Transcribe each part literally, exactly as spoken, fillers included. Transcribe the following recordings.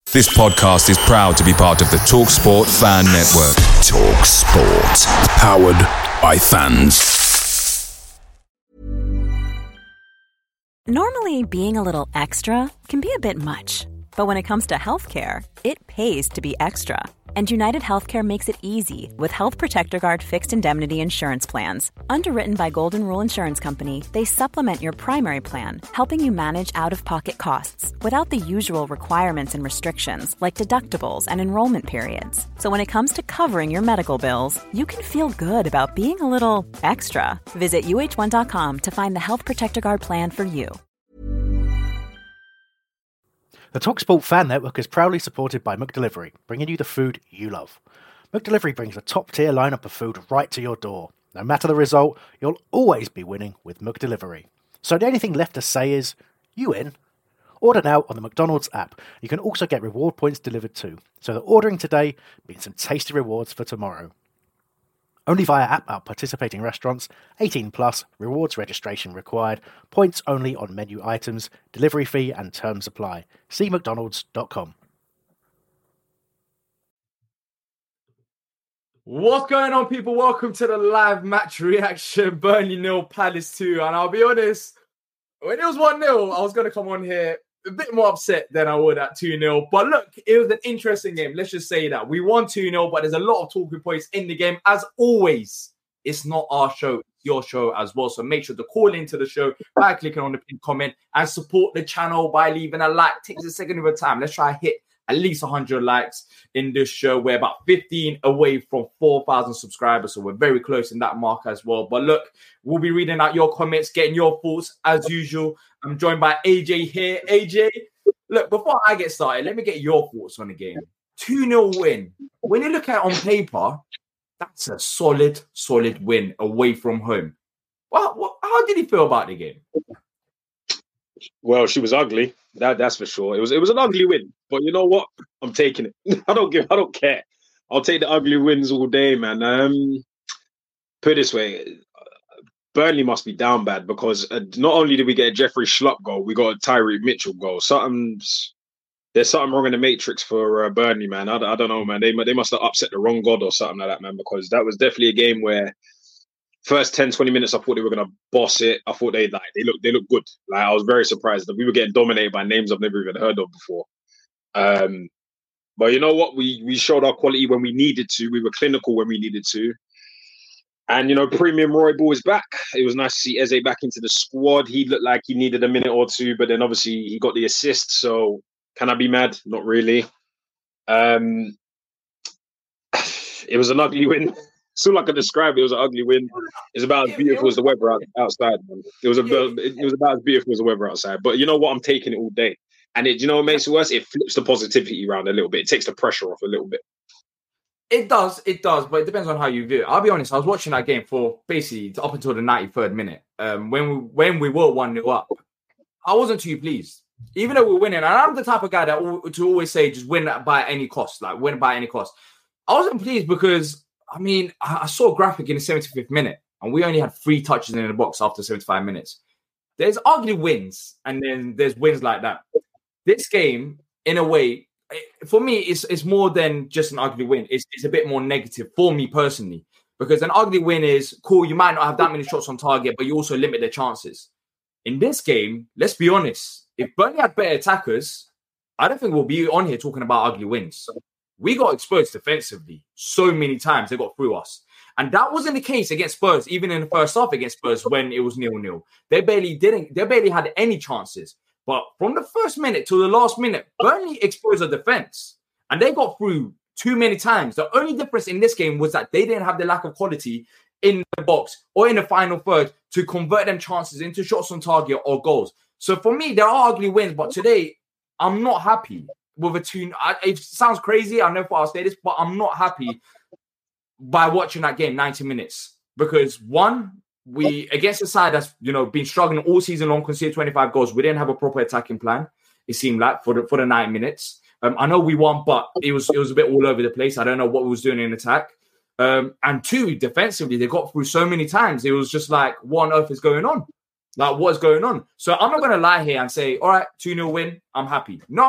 This podcast is proud to be part of the TalkSport Fan Network. TalkSport. Powered by fans. Normally, being a little extra can be a bit much. But when it comes to healthcare, it pays to be extra. And United Healthcare makes it easy with Health Protector Guard fixed indemnity insurance plans. Underwritten by Golden Rule Insurance Company, they supplement your primary plan, helping you manage out-of-pocket costs without the usual requirements and restrictions like deductibles and enrollment periods. So when it comes to covering your medical bills, you can feel good about being a little extra. Visit U H one dot com to find the Health Protector Guard plan for you. The TalkSport Fan Network is proudly supported by McDelivery, bringing you the food you love. McDelivery brings a top-tier lineup of food right to your door. No matter the result, you'll always be winning with McDelivery. So the only thing left to say is, you in? Order now on the McDonald's app. You can also get reward points delivered too, so that ordering today means some tasty rewards for tomorrow. Only via app at participating restaurants, eighteen plus, rewards registration required, points only on menu items, delivery fee and terms apply. See mcdonalds dot com. What's going on, people? Welcome to the live match reaction. Burnley nil, Palace two. And I'll be honest, when it was one nil, I was going to come on here a bit more upset than I would at two nil. But look, it was an interesting game. Let's just say that. We won two nil, but there's a lot of talking points in the game. As always, it's not our show, it's your show as well. So make sure to call into the show by clicking on the pinned comment and support the channel by leaving a like. It takes a second of a time. Let's try to hit at least one hundred likes in this show. We're about fifteen away from four thousand subscribers, so we're very close in that mark as well. But look, we'll be reading out your comments, getting your thoughts as usual. I'm joined by A J here. A J, look, before I get started, let me get your thoughts on the game. two nil win. When you look at it on paper, that's a solid, solid win away from home. Well, what, how did you feel about the game? Well, she was ugly. That that's for sure. It was it was an ugly win, but you know what? I'm taking it. I don't give. I don't care. I'll take the ugly wins all day, man. Um, put it this way, Burnley must be down bad because uh, not only did we get a Jeffrey Schlupp goal, we got a Tyreek Mitchell goal. Something's there's something wrong in the matrix for uh, Burnley, man. I, I don't know, man. They they must have upset the wrong god or something like that, man. Because that was definitely a game where. First ten, twenty minutes, I thought they were going to boss it. I thought they like they look they look good. Like I was very surprised that we were getting dominated by names I've never even heard of before. Um, but you know what? We we showed our quality when we needed to. We were clinical when we needed to. And you know, Premium Roy Ball is back. It was nice to see Eze back into the squad. He looked like he needed a minute or two, but then obviously he got the assist. So can I be mad? Not really. Um, it was an ugly win. It's all I can describe it. It was an ugly win. It's about as beautiful as the weather out, outside, man. It was about it was about as beautiful as the weather outside. But you know what? I'm taking it all day. And it, you know what makes it worse? It flips the positivity around a little bit. It takes the pressure off a little bit. It does, it does, but it depends on how you view it. I'll be honest, I was watching that game for basically up until the ninety-third minute. Um, when we when we were one nil up, I wasn't too pleased. Even though we're winning, and I'm the type of guy that to always say just win by any cost, like win by any cost. I wasn't pleased because I mean, I saw a graphic in the seventy-fifth minute, and we only had three touches in the box after seventy-five minutes. There's ugly wins, and then there's wins like that. This game, in a way, for me, it's, it's more than just an ugly win. It's, it's a bit more negative for me personally, because an ugly win is, cool, you might not have that many shots on target, but you also limit their chances. In this game, let's be honest, if Burnley had better attackers, I don't think we'll be on here talking about ugly wins. We got exposed defensively so many times. They got through us. And that wasn't the case against Spurs, even in the first half against Spurs when it was nil nil. They barely didn't, they barely had any chances. But from the first minute to the last minute, Burnley exposed the defense. And they got through too many times. The only difference in this game was that they didn't have the lack of quality in the box or in the final third to convert them chances into shots on target or goals. So for me, there are ugly wins, but today, I'm not happy. With a two, it sounds crazy. I know if I'll say this, but I'm not happy by watching that game ninety minutes because one, we against a side that's you know been struggling all season long, conceded twenty-five goals. We didn't have a proper attacking plan. It seemed like for the for the ninety minutes. Um, I know we won, but it was it was a bit all over the place. I don't know what we was doing in attack. Um, and two, defensively, they got through so many times. It was just like, what on earth is going on? Like, what is going on? So I'm not going to lie here and say, all right, two nil win, I'm happy. No, I'm not.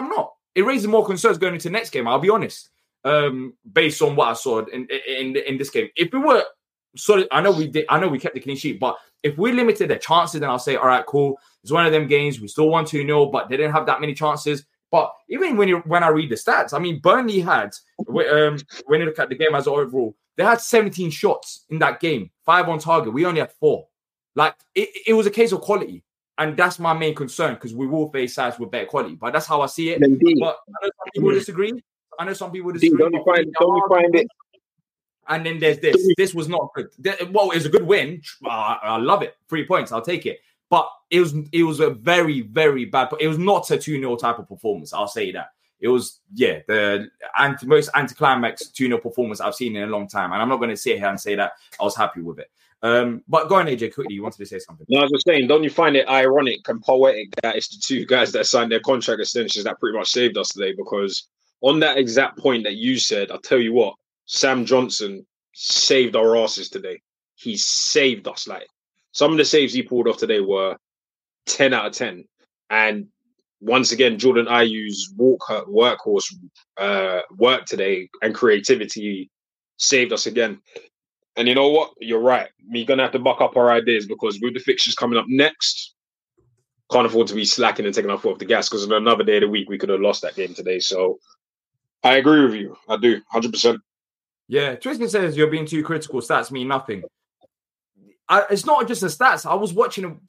it raises more concerns going into the next game. I'll be honest, um, based on what I saw in in in this game. If we were sort of, I know we did, I know we kept the clean sheet, but if we limited the chances, then I'll say, all right, cool. It's one of them games. We still won two nil, but they didn't have that many chances. But even when you when I read the stats, I mean, Burnley had um, when you look at the game as overall, they had seventeen shots in that game, five on target. We only had four. Like it, it was a case of quality. And that's my main concern because we will face sides with better quality. But that's how I see it. Indeed. But I know some people disagree. I know some people disagree. Indeed. Don't you find, don't you find it? And then there's this. This was not good. Well, it was a good win. I love it. Three points. I'll take it. But it was it was a very, very bad. It was not a two nil type of performance. I'll say that. It was, yeah, the anti, most anticlimax two nil performance I've seen in a long time. And I'm not going to sit here and say that I was happy with it. Um, but go on, A J, quickly. You wanted to say something? No, I was just saying, don't you find it ironic and poetic that it's the two guys that signed their contract extensions that pretty much saved us today? Because on that exact point that you said, I'll tell you what, Sam Johnson saved our asses today. He saved us. Like, some of the saves he pulled off today were ten out of ten. And once again, Jordan Ayew's walk, workhorse uh, work today and creativity saved us again. And you know what? You're right. We're going to have to buck up our ideas because with the fixtures coming up next, can't afford to be slacking and taking our foot off the gas because on another day of the week, we could have lost that game today. So I agree with you. I do. one hundred percent. Yeah. Tristan says you're being too critical. Stats mean nothing. I, it's not just the stats. I was watching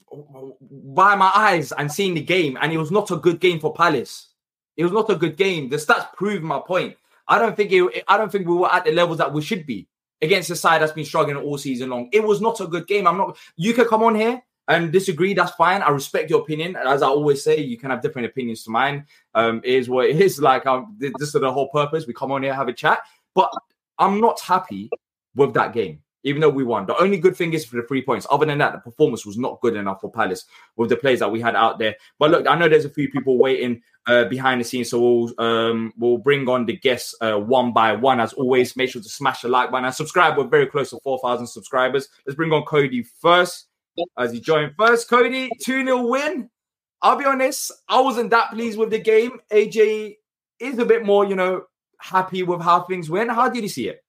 by my eyes and seeing the game, and it was not a good game for Palace. It was not a good game. The stats prove my point. I don't think it, I don't think we were at the levels that we should be against a side that's been struggling all season long. It was not a good game. I'm not. You can come on here and disagree. That's fine. I respect your opinion. As I always say, you can have different opinions to mine. Um, it is what it is. Like um, this is the whole purpose. We come on here, have a chat. But I'm not happy with that game, even though we won. The only good thing is for the three points. Other than that, the performance was not good enough for Palace with the players that we had out there. But look, I know there's a few people waiting uh, behind the scenes, so we'll um, we'll bring on the guests uh, one by one. As always, make sure to smash the like button and subscribe. We're very close to four thousand subscribers. Let's bring on Cody first as he joined first. Cody, two nil win. I'll be honest, I wasn't that pleased with the game. A J is a bit more, you know, happy with how things went. How did you see it?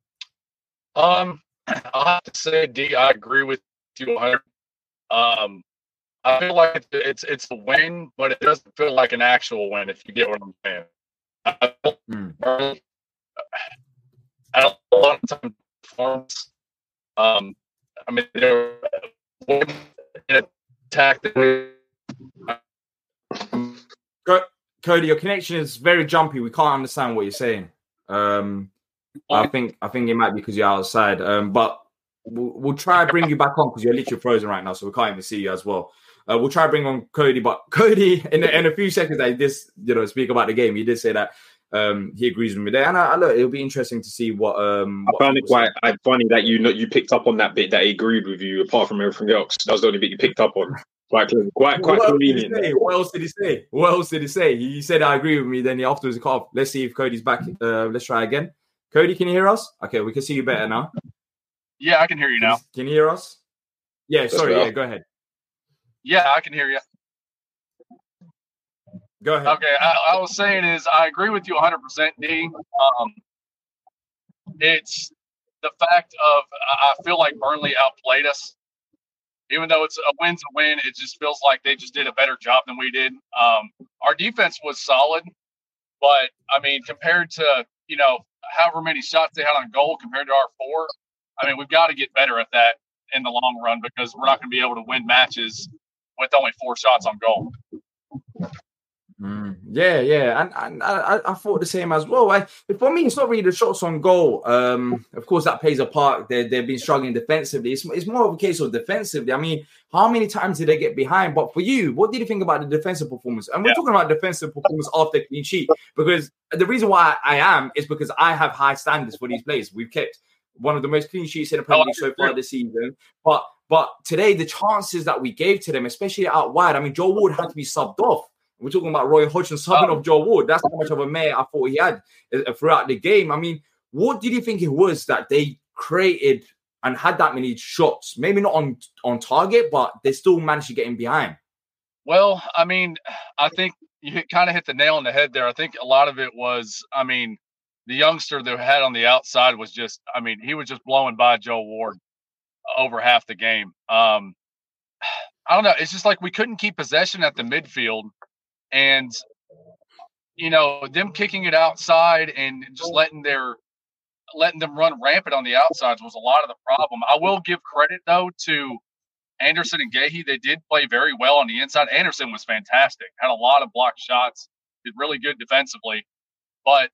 Um, I have to say, D, I agree with you one hundred. Um, I feel like it's it's a win, but it doesn't feel like an actual win, if you get what I'm saying. I mm. a lot of time performance. Um, I mean, they're in attack. Cody, your connection is very jumpy. We can't understand what you're saying. Um, I think I think it might be because you're outside. Um, but we'll, we'll try to bring you back on because you're literally frozen right now, so we can't even see you as well. Uh, we'll try to bring on Cody, but Cody, in, in a few seconds, I did, you know, speak about the game. He did say that um, he agrees with me there, and I, I look, it'll be interesting to see what. Um, what I found it quite I, funny that you know you picked up on that bit that he agreed with you, apart from everything else. That was the only bit you picked up on. Quite, quite, quite what convenient. Else what else did he say? What else did he say? He said, "I agree with me." Then he afterwards he cut off. Let's see if Cody's back. Uh, let's try again. Cody, can you hear us? Okay, we can see you better now. Yeah, I can hear you now. Can you hear us? Yeah, sorry. Yeah, go ahead. Yeah, I can hear you. Go ahead. Okay, I, I was saying is I agree with you one hundred percent, D. Um, it's the fact of I feel like Burnley outplayed us. Even though it's a win's a win, it just feels like they just did a better job than we did. Um, our defense was solid, but, I mean, compared to, you know, however many shots they had on goal compared to our four, I mean, we've got to get better at that in the long run because we're not going to be able to win matches with only four shots on goal. Mm, yeah, yeah, and, and I, I thought the same as well. I, for me, it's not really the shots on goal. Um, of course, that plays a part. They, they've been struggling defensively. It's, it's more of a case of defensively. I mean, how many times did they get behind? But for you, what did you think about the defensive performance? And we're yeah. talking about defensive performance after clean sheet because the reason why I am is because I have high standards for these players. We've kept one of the most clean sheets in the Premier League so far this season. But but today, the chances that we gave to them, especially out wide, I mean, Joe Ward had to be subbed off. We're talking about Roy Hodgson subbing oh. off Joe Ward. That's how much of a mare I thought he had throughout the game. I mean, what did you think it was that they created and had that many shots? Maybe not on, on target, but they still managed to get in behind. Well, I mean, I think you hit, kind of hit the nail on the head there. I think a lot of it was, I mean, the youngster that had on the outside was just, I mean, he was just blowing by Joe Ward over half the game. Um, I don't know. It's just like we couldn't keep possession at the midfield, and you know, them kicking it outside and just letting their letting them run rampant on the outsides was a lot of the problem. I will give credit though to Anderson and Gahey. They did play very well on the inside. Anderson was fantastic. Had a lot of blocked shots. Did really good defensively, but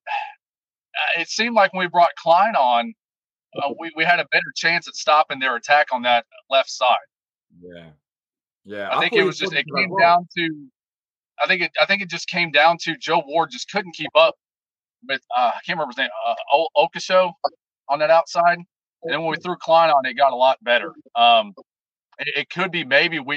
it seemed like when we brought Klein on, uh, we we had a better chance at stopping their attack on that left side. Yeah. Yeah, I, I think it was just it came well. down to I think it I think it just came down to Joe Ward just couldn't keep up with uh, I can't remember his name uh, Okasho on that outside, and then when we threw Klein on, it got a lot better. Um, it, it could be maybe we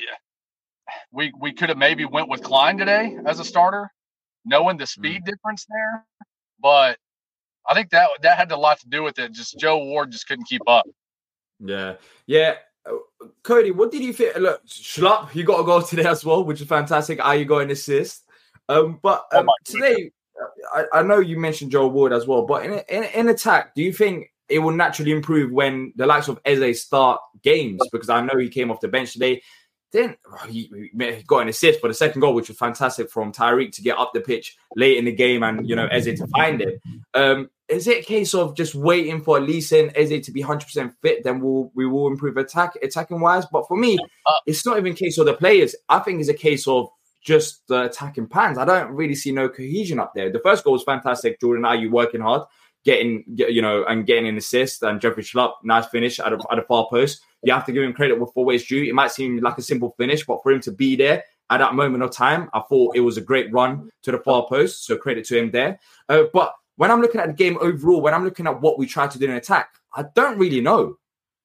we we could have maybe went with Klein today as a starter, knowing the speed mm. difference there, but I think that that had a lot to do with it. Just Joe Ward just couldn't keep up. Yeah, yeah. Cody, what did you think? Look, Schlupp, he got a goal today as well, which is fantastic. How you got an assist? Um, but um, oh today, I, I know you mentioned Joe Ward as well, but in, in in attack, do you think it will naturally improve when the likes of Eze start games? Because I know he came off the bench today. Then he, he got an assist for the second goal, which was fantastic from Tyreek to get up the pitch late in the game and, you know, Eze to find it. Um, is it a case of just waiting for Elise and Eze to be one hundred percent fit, then we'll, we will improve attack attacking-wise? But for me, it's not even a case of the players. I think it's a case of just the attacking pans. I don't really see no cohesion up there. The first goal was fantastic. Jordan Ayew working hard, getting, you know, and getting an assist. And Jeffrey Schlupp, nice finish at a, at a far post. You have to give him credit with for ways due. It might seem like a simple finish, but for him to be there at that moment of time, I thought it was a great run to the far post. So credit to him there. Uh, but when I'm looking at the game overall, when I'm looking at what we try to do in attack, I don't really know.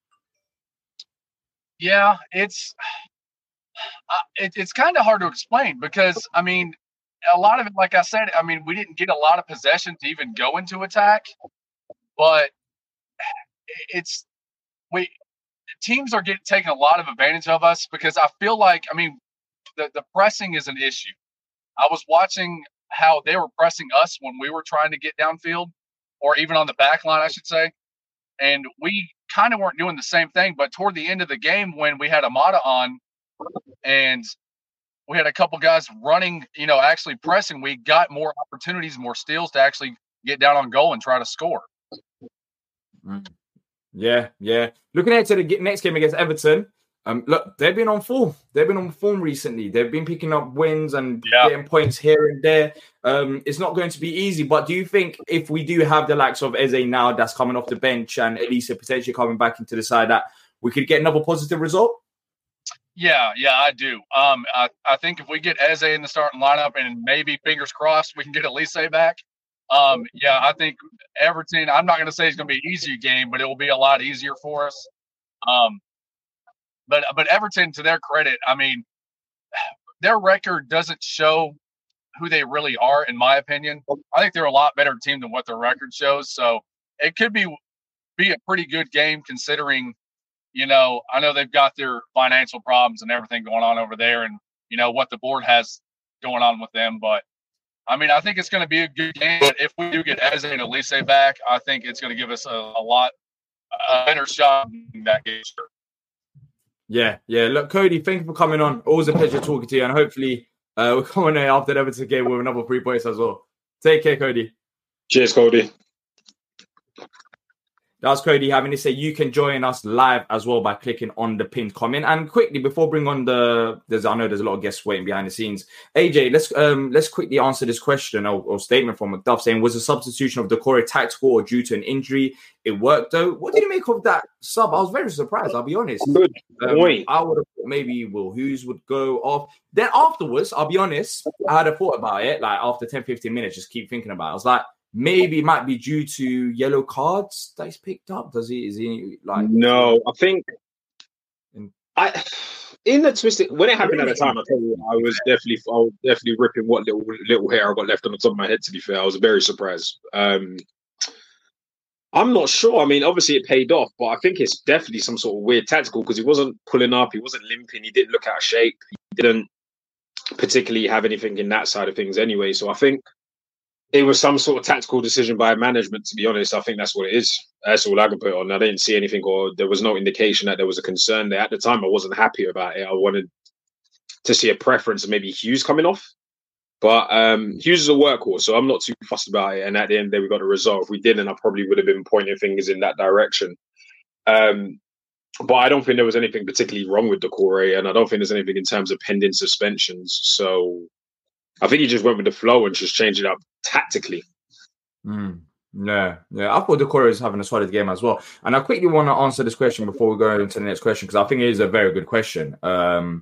Yeah, it's uh, it, it's kind of hard to explain because, I mean, a lot of it, like I said, I mean, we didn't get a lot of possession to even go into attack, but it's we teams are getting taking a lot of advantage of us because I feel like, I mean, the, the pressing is an issue. I was watching how they were pressing us when we were trying to get downfield, or even on the back line, I should say. And we kind of weren't doing the same thing. But toward the end of the game, when we had Amada on and we had a couple guys running, you know, actually pressing, we got more opportunities, more steals to actually get down on goal and try to score. Mm. Yeah, yeah. Looking ahead to the next game against Everton, um, look, they've been on form. They've been on form recently. They've been picking up wins and yeah. getting points here and there. Um, it's not going to be easy, but do you think if we do have the likes of Eze now that's coming off the bench and Elisa potentially coming back into the side, that we could get another positive result? Yeah, yeah, I do. Um, I, I think if we get Eze in the starting lineup and maybe, fingers crossed, we can get Elise back. Um, yeah, I think Everton, I'm not going to say it's going to be an easier game, but it will be a lot easier for us. Um, but but Everton, to their credit, I mean, their record doesn't show who they really are, in my opinion. I think they're a lot better team than what their record shows. So it could be be a pretty good game considering, you know, I know they've got their financial problems and everything going on over there and, you know, what the board has going on with them. But I mean, I think it's going to be a good game. But if we do get Eze and Elise back, I think it's going to give us a, a lot a better shot in that game. Yeah, yeah. Look, Cody, thank you for coming on. Always a pleasure talking to you. And hopefully uh, we're coming in after the Everton game with another three points as well. Take care, Cody. Cheers, Cody. That's Cody having to say you can join us live as well by clicking on the pinned comment. And quickly, before bring on the, there's I know there's a lot of guests waiting behind the scenes. A J, let's um let's quickly answer this question or, or statement from McDuff saying, was the substitution of Decore tactical or due to an injury? It worked though. What did you make of that sub? I was very surprised, I'll be honest. Good um, point. I would have thought maybe Will Hughes would go off. Then afterwards, I'll be honest, I had a thought about it. Like after ten, fifteen minutes, just keep thinking about it. I was like, maybe it might be due to yellow cards that he's picked up. Does he? Is he like? No, I think I in the twisted when it happened at the time. I tell you, I was definitely, I was definitely ripping what little little hair I got left on the top of my head. To be fair, I was very surprised. Um, I'm not sure. I mean, obviously it paid off, but I think it's definitely some sort of weird tactical because he wasn't pulling up, he wasn't limping, he didn't look out of shape, he didn't. particularly have anything in that side of things anyway. So I think it was some sort of tactical decision by management, to be honest. I think that's what it is. That's all I can put on. I didn't see anything, or there was no indication that there was a concern there. At the time, I wasn't happy about it. I wanted to see a preference of maybe Hughes coming off. But um, Hughes is a workhorse, so I'm not too fussed about it. And at the end of the day, we got a result. If we didn't, I probably would have been pointing fingers in that direction. Um, but I don't think there was anything particularly wrong with Doucouré, and I don't think there's anything in terms of pending suspensions. So I think he just went with the flow and just changed it up tactically. Mm. Yeah, yeah. I thought Doucouré is having a solid game as well. And I quickly want to answer this question before we go into the next question, because I think it is a very good question. Um,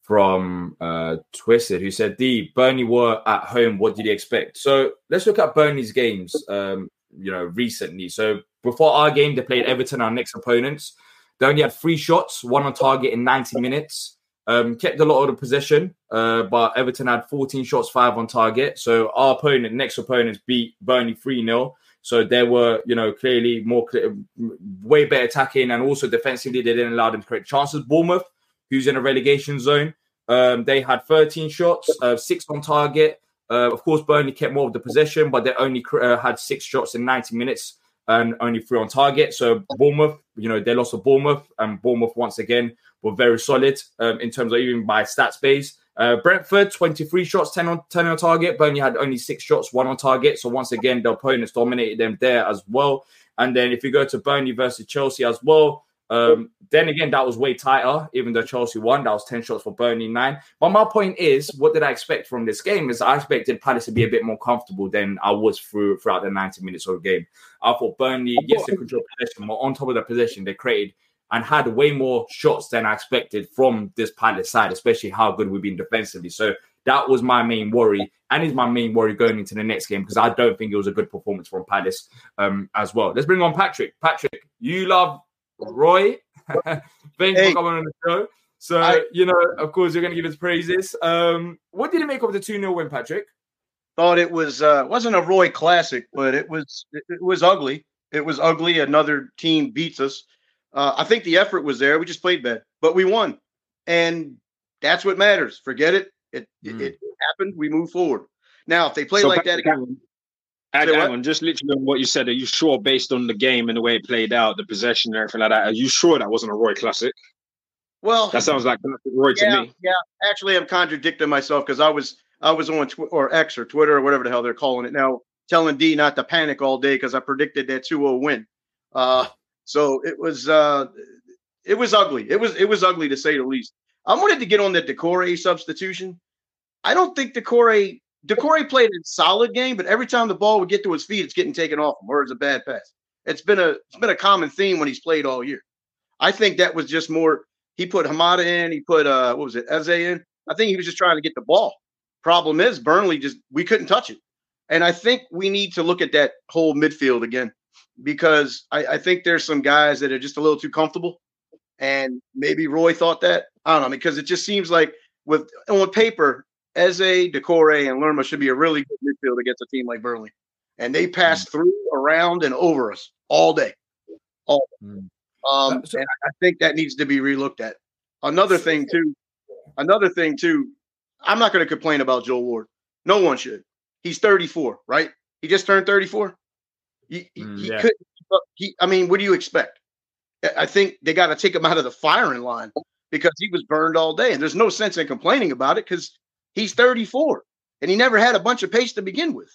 from uh, Twisted, who said, D, Burnley were at home. What did you expect? So let's look at Burnley's games, um, you know, recently. So before our game, they played Everton, our next opponents. They only had three shots, one on target in ninety minutes. Um, kept a lot of the possession, uh, but Everton had fourteen shots, five on target. So our opponent, next opponents, beat Burnley three nil. So they were, you know, clearly more, clear, way better attacking, and also defensively, they didn't allow them to create chances. Bournemouth, who's in a relegation zone, Um, they had thirteen shots, uh, six on target. Uh, of course, Burnley kept more of the possession, but they only uh, had six shots in ninety minutes and only three on target. So Bournemouth, you know, they lost to Bournemouth, and Bournemouth, once again, were very solid um, in terms of even by stats base. Uh, Brentford, twenty-three shots, ten on, ten on target. Burnley had only six shots, one on target. So once again, the opponents dominated them there as well. And then if you go to Burnley versus Chelsea as well, Um, then again, that was way tighter, even though Chelsea won. That was ten shots for Burnley, nine. But my point is, what did I expect from this game? Is I expected Palace to be a bit more comfortable than I was through throughout the ninety minutes of the game. I thought Burnley, yes, they controlled possession, but on top of the possession, they created and had way more shots than I expected from this Palace side, especially how good we've been defensively. So that was my main worry, and is my main worry going into the next game, because I don't think it was a good performance from Palace um, as well. Let's bring on Patrick. Patrick, you love Roy, thanks hey. for coming on the show. So, I, you know, of course, you're going to give us praises. Um, what did you make of the two nil win, Patrick? Thought it was uh, wasn't a Roy classic, but it was it, it was ugly. It was ugly. Another team beats us. Uh, I think the effort was there. We just played bad, but we won, and that's what matters. Forget it. It mm. it, it happened. We move forward. Now, if they play so like that again. Hang on, just literally on what you said. Are you sure, based on the game and the way it played out, the possession and everything like that, are you sure that wasn't a Roy classic? Well, that sounds like Roy yeah, to me. Yeah, actually, I'm contradicting myself, because I was I was on Tw- or X or Twitter or whatever the hell they're calling it now, telling D not to panic all day because I predicted that two oh win. Uh, so it was uh, it was ugly. It was it was ugly to say the least. I wanted to get on the Doucouré substitution. I don't think Doucouré. Doucouré played a solid game, but every time the ball would get to his feet, it's getting taken off him, or it's a bad pass. It's been a it's been a common theme when he's played all year. I think that was just more. He put Hamada in. He put uh, what was it, Eze in. I think he was just trying to get the ball. Problem is, Burnley just we couldn't touch it, and I think we need to look at that whole midfield again, because I, I think there's some guys that are just a little too comfortable, and maybe Roy thought that. I don't know, because it just seems like with on paper, Eze, Doucouré, and Lerma should be a really good midfield against a team like Burnley. And they pass mm. through, around, and over us all day. All day. Mm. Um, and I think that needs to be relooked at. Another thing, too, another thing, too, I'm not going to complain about Joel Ward. No one should. He's thirty-four, right? He just turned thirty-four. He, mm, he yeah. couldn't. He, I mean, what do you expect? I think they got to take him out of the firing line, because he was burned all day. And there's no sense in complaining about it, because he's thirty-four, and he never had a bunch of pace to begin with.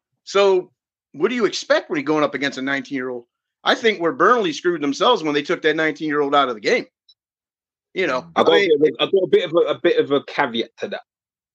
So what do you expect when he's going up against a nineteen-year-old? I think where Burnley screwed themselves when they took that nineteen-year-old out of the game. You know, I got, I mean, a, I got a bit of a, a bit of a caveat to that,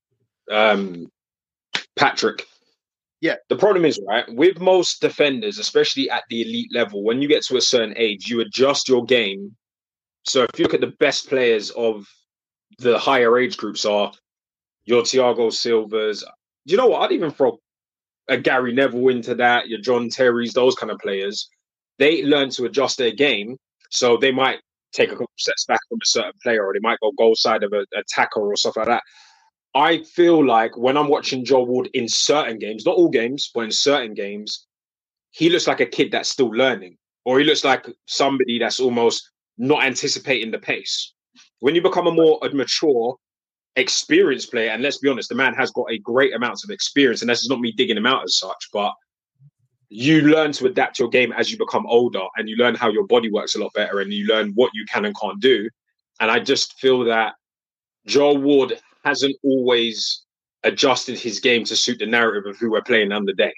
um, Patrick. Yeah. The problem is, right, with most defenders, especially at the elite level, when you get to a certain age, you adjust your game. So if you look at the best players of the higher age groups are your Thiago Silvas. You know what? I'd even throw a Gary Neville into that, your John Terrys, those kind of players. They learn to adjust their game. So they might take a couple steps back from a certain player, or they might go goal side of an attacker or stuff like that. I feel like when I'm watching Joel Ward in certain games, not all games, but in certain games, he looks like a kid that's still learning, or he looks like somebody that's almost not anticipating the pace. When you become a more mature experienced player, and let's be honest, the man has got a great amount of experience, and this is not me digging him out as such, but you learn to adapt your game as you become older, and you learn how your body works a lot better, and you learn what you can and can't do. And I just feel that Joel Ward hasn't always adjusted his game to suit the narrative of who we're playing on the day.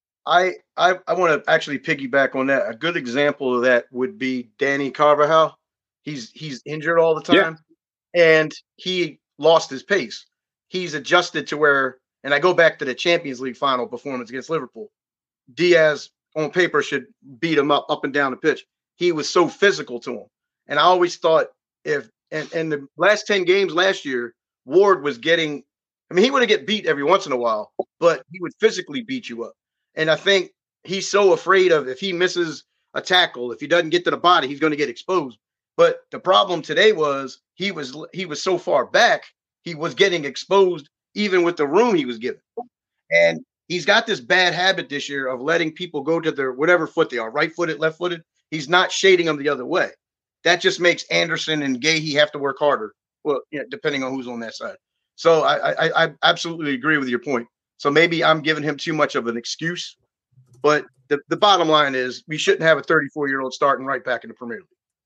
I, I, I want to actually piggyback on that. A good example of that would be Danny Carvajal. He's he's injured all the time, yeah. and he lost his pace. He's adjusted to where, and I go back to the Champions League final performance against Liverpool. Diaz on paper should beat him up up and down the pitch. He was so physical to him, and I always thought if and in the last ten games last year, Ward was getting. I mean, he would get beat every once in a while, but he would physically beat you up. And I think he's so afraid of if he misses a tackle, if he doesn't get to the body, he's going to get exposed. But the problem today was he was he was so far back, he was getting exposed even with the room he was given. And he's got this bad habit this year of letting people go to their whatever foot they are, right-footed, left-footed. He's not shading them the other way. That just makes Anderson and Gahey have to work harder, well, you know, depending on who's on that side. So I, I I absolutely agree with your point. So maybe I'm giving him too much of an excuse. But the, the bottom line is we shouldn't have a thirty-four-year-old starting right back in the Premier League.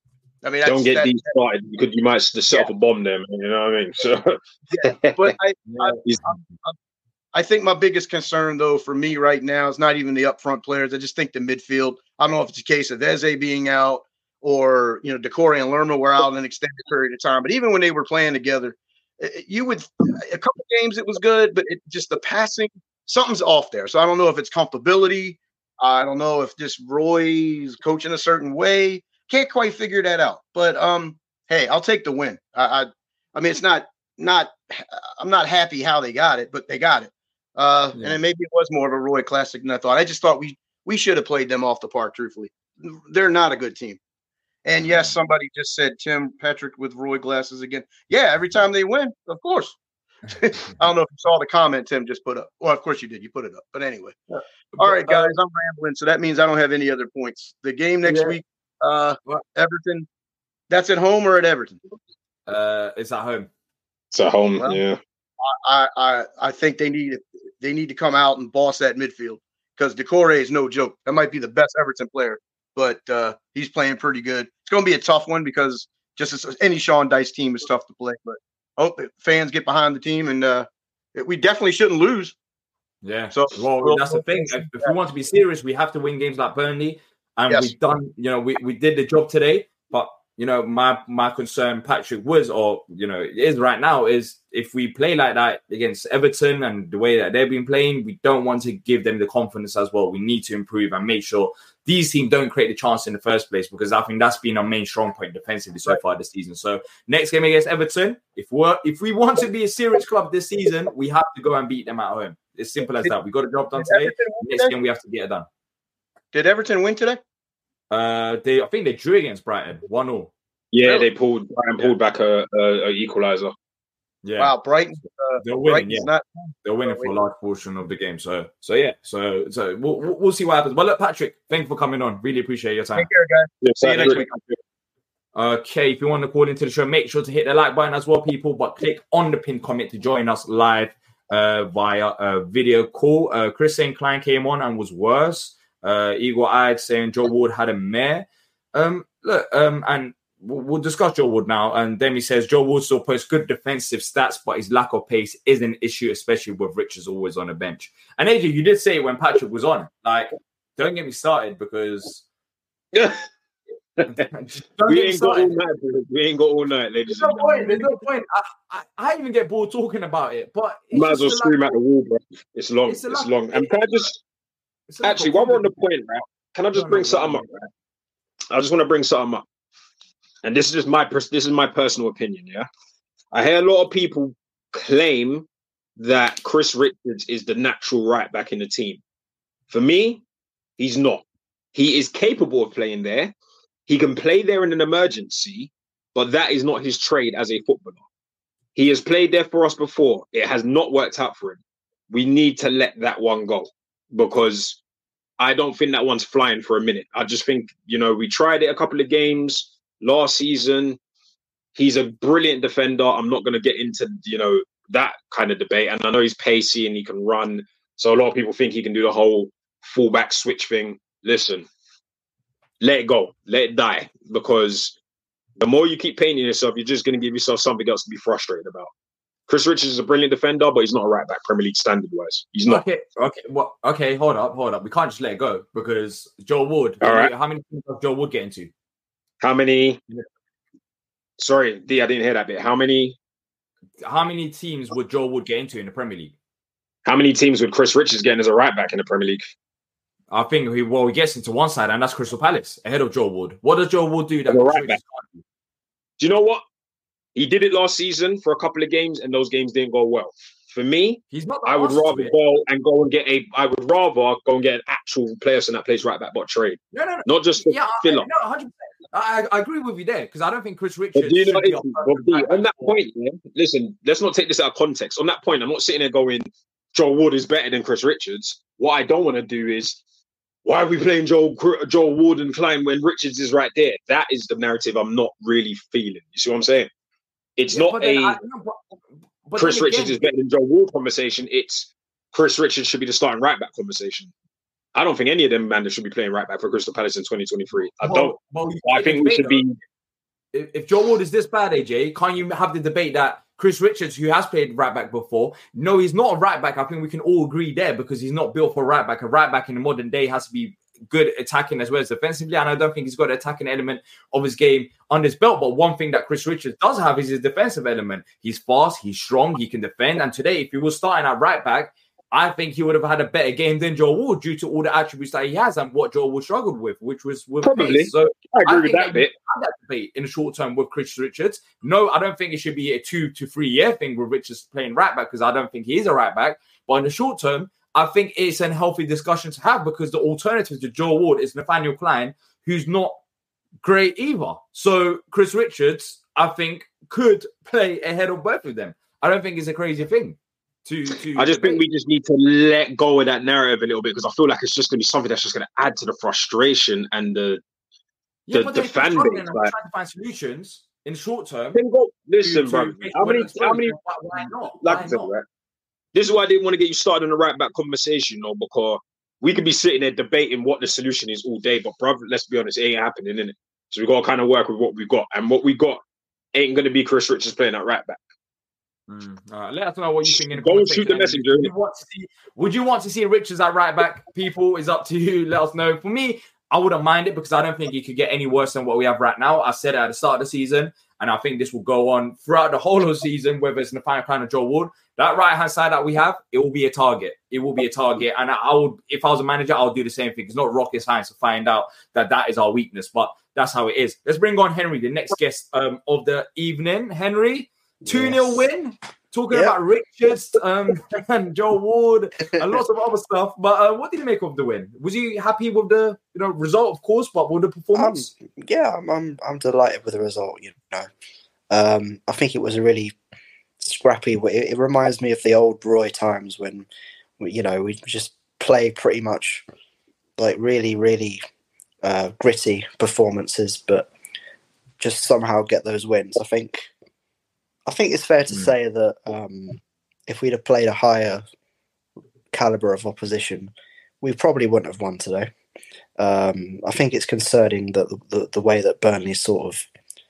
I mean, don't get that, these started because you might just set yeah. up a bomb there, man. You know what I mean? So, yeah, but I, I, I, I think my biggest concern, though, for me right now is not even the upfront players. I just think the midfield. I don't know if it's a case of Eze being out or you know Decore and Lerma were out an extended period of time. But even when they were playing together, you would a couple of games it was good, but it just the passing something's off there. So I don't know if it's comfortability. I don't know if just Roy's coaching a certain way. Can't quite figure that out. But um, hey, I'll take the win. I, I, I mean, it's not not. I'm not happy how they got it, but they got it. Uh, yeah. And then maybe it was more of a Roy classic than I thought. I just thought we we should have played them off the park. Truthfully, they're not a good team. And yes, somebody just said Tim Patrick with Roy glasses again. Yeah, every time they win, of course. I don't know if you saw the comment Tim just put up. Well, of course you did. You put it up. But anyway. Yeah. All right, guys, I'm rambling. So that means I don't have any other points. The game next yeah. week, uh, Everton, that's at home or at Everton? Uh, it's at home. It's at home, well, yeah. I, I I think they need they need to come out and boss that midfield because Decore is no joke. That might be the best Everton player, but uh, he's playing pretty good. It's going to be a tough one because just as any Sean Dice team is tough to play, but I hope fans get behind the team, and uh, we definitely shouldn't lose. Yeah. So well, we'll, that's the thing. If, if we want to be serious, we have to win games like Burnley, and yes. we've done. You know, we, we did the job today. But you know, my my concern, Patrick, was, or you know, is right now is if we play like that against Everton and the way that they've been playing, we don't want to give them the confidence as well. We need to improve and make sure these teams don't create the chance in the first place, because I think that's been our main strong point defensively so far this season. So next game against Everton, if we're if we want to be a serious club this season, we have to go and beat them at home. It's simple as that. We got a job done today. Next game we have to get it done. Did Everton win today? Uh, they I think they drew against Brighton one all. Yeah, really? they pulled Brighton pulled yeah. back a, a, a equaliser. Yeah. Wow, Brighton. Uh, they're winning. Brighton's yeah, not, they're winning for a large portion of the game. So, so yeah. So, so we'll we'll see what happens. But look, Patrick, thank you for coming on. Really appreciate your time. Take care, guys. Yeah, see you next week. Okay, if you want to call into the show, make sure to hit the like button as well, people. But click on the pinned comment to join us live uh, via a video call. Uh, Chris saying Klein came on and was worse. Uh, Eagle Eyed saying Joe Ward had a mare. Um, look, um, and. We'll discuss Joe Wood now. And Demi says Joe Wood still posts good defensive stats, but his lack of pace is an issue, especially with Richards always on the bench. And A J, you did say it when Patrick was on. Like, don't get me started because... Yeah. we, ain't got all night, we ain't got all night, ladies. There's no point. There's no point. I, I, I even get bored talking about it. But you might as well scream like, at the wall, bro. It's long. It's, it's long. And can I just... Actually, while we're on the point, right? Can I just bring something up, right? I just want to bring something up. And this is just my this is my personal opinion, yeah? I hear a lot of people claim that Chris Richards is the natural right back in the team. For me, he's not. He is capable of playing there. He can play there in an emergency, but that is not his trade as a footballer. He has played there for us before. It has not worked out for him. We need to let that one go because I don't think that one's flying for a minute. I just think, you know, we tried it a couple of games last season. He's a brilliant defender. I'm not going to get into, you know, that kind of debate. And I know he's pacey and he can run. So a lot of people think he can do the whole fullback switch thing. Listen, let it go. Let it die. Because the more you keep painting yourself, you're just going to give yourself something else to be frustrated about. Chris Richards is a brilliant defender, but he's not a right back Premier League standard wise. He's not. Okay, okay, well, okay, hold up, hold up. We can't just let it go because Joe Wood. All right. How many teams does Joe Wood get into? How many? Sorry, D, I didn't hear that bit. How many? How many teams would Joe Wood get into in the Premier League? How many teams would Chris Richards get in as a right back in the Premier League? I think he well he gets into one side, and that's Crystal Palace ahead of Joe Wood. What does Joe Wood do? That Chris right back. Do? do you know what? He did it last season for a couple of games, and those games didn't go well. For me, he's not. I would rather go and go and get a. I would rather go and get an actual player in that plays right back, but trade. No, no, no. Not just yeah, fill I, up. No, one hundred percent. I, I agree with you there because I don't think Chris Richards. But do you know, should it, be on that point, yeah, listen, let's not take this out of context. On that point, I'm not sitting there going, Joe Wood is better than Chris Richards. What I don't want to do is, why are we playing Joe Joe Wood and Klein when Richards is right there? That is the narrative I'm not really feeling. You see what I'm saying? It's yeah, not a I, no, but, but Chris again, Richards is better than Joe Wood conversation. It's Chris Richards should be the starting right back conversation. I don't think any of them man should be playing right back for Crystal Palace in twenty twenty-three. I well, don't. Well, I think we should be. If, if Joe Wood is this bad, A J, can't you have the debate that Chris Richards, who has played right back before, no, he's not a right back. I think we can all agree there because he's not built for right back. A right back in the modern day has to be good attacking as well as defensively, and I don't think he's got the attacking element of his game on his belt. But one thing that Chris Richards does have is his defensive element. He's fast, he's strong, he can defend. And today, if he was starting at right back, I think he would have had a better game than Joe Wood due to all the attributes that he has and what Joe Wood struggled with, which was with probably. Pace. So I agree I with that, that bit. Have that debate in the short term with Chris Richards. No, I don't think it should be a two to three year thing with Richards playing right back because I don't think he is a right back. But in the short term, I think it's a healthy discussion to have because the alternative to Joe Wood is Nathaniel Klein, who's not great either. So Chris Richards, I think, could play ahead of both of them. I don't think it's a crazy thing. To, to I just debate. think we just need to let go of that narrative a little bit because I feel like it's just going to be something that's just going to add to the frustration and the yeah, the, but the fan base. Like, trying to find solutions in short term. Then go, listen, to, bro. To how many? How many? Why, why not? Like why I said, not? right? This is why I didn't want to get you started on the right back conversation, you know, because we could be sitting there debating what the solution is all day, but brother, let's be honest, it ain't happening, innit? So we got to kind of work with what we got, and what we got ain't going to be Chris Richards playing at right back. Mm. All right, let us know what you think. In the Go shoot the messenger. Would you, want to see, would you want to see Richards at right back? People, is up to you. Let us know. For me, I wouldn't mind it because I don't think it could get any worse than what we have right now. I said it at the start of the season, and I think this will go on throughout the whole of the season, whether it's Nathaniel Klein or Joe Wood. That right-hand side that we have, it will be a target. It will be a target. And I, I would, if I was a manager, I would do the same thing. It's not rocket science to find out that that is our weakness, but that's how it is. Let's bring on Henry, the next guest um, of the evening. Henry, two nil yes. win. Talking yep. about Richards um, and Joe Ward and lots of other stuff. But uh, what did you make of the win? Was you happy with the you know result, of course, but with the performance? Um, yeah, I'm, I'm I'm delighted with the result. You know, um, I think it was a really scrappy. It, it reminds me of the old Roy times when you know we just play pretty much like really, really uh, gritty performances, but just somehow get those wins. I think. I think it's fair to mm. say that um, if we'd have played a higher caliber of opposition, we probably wouldn't have won today. Um, I think it's concerning that the, the, the way that Burnley sort of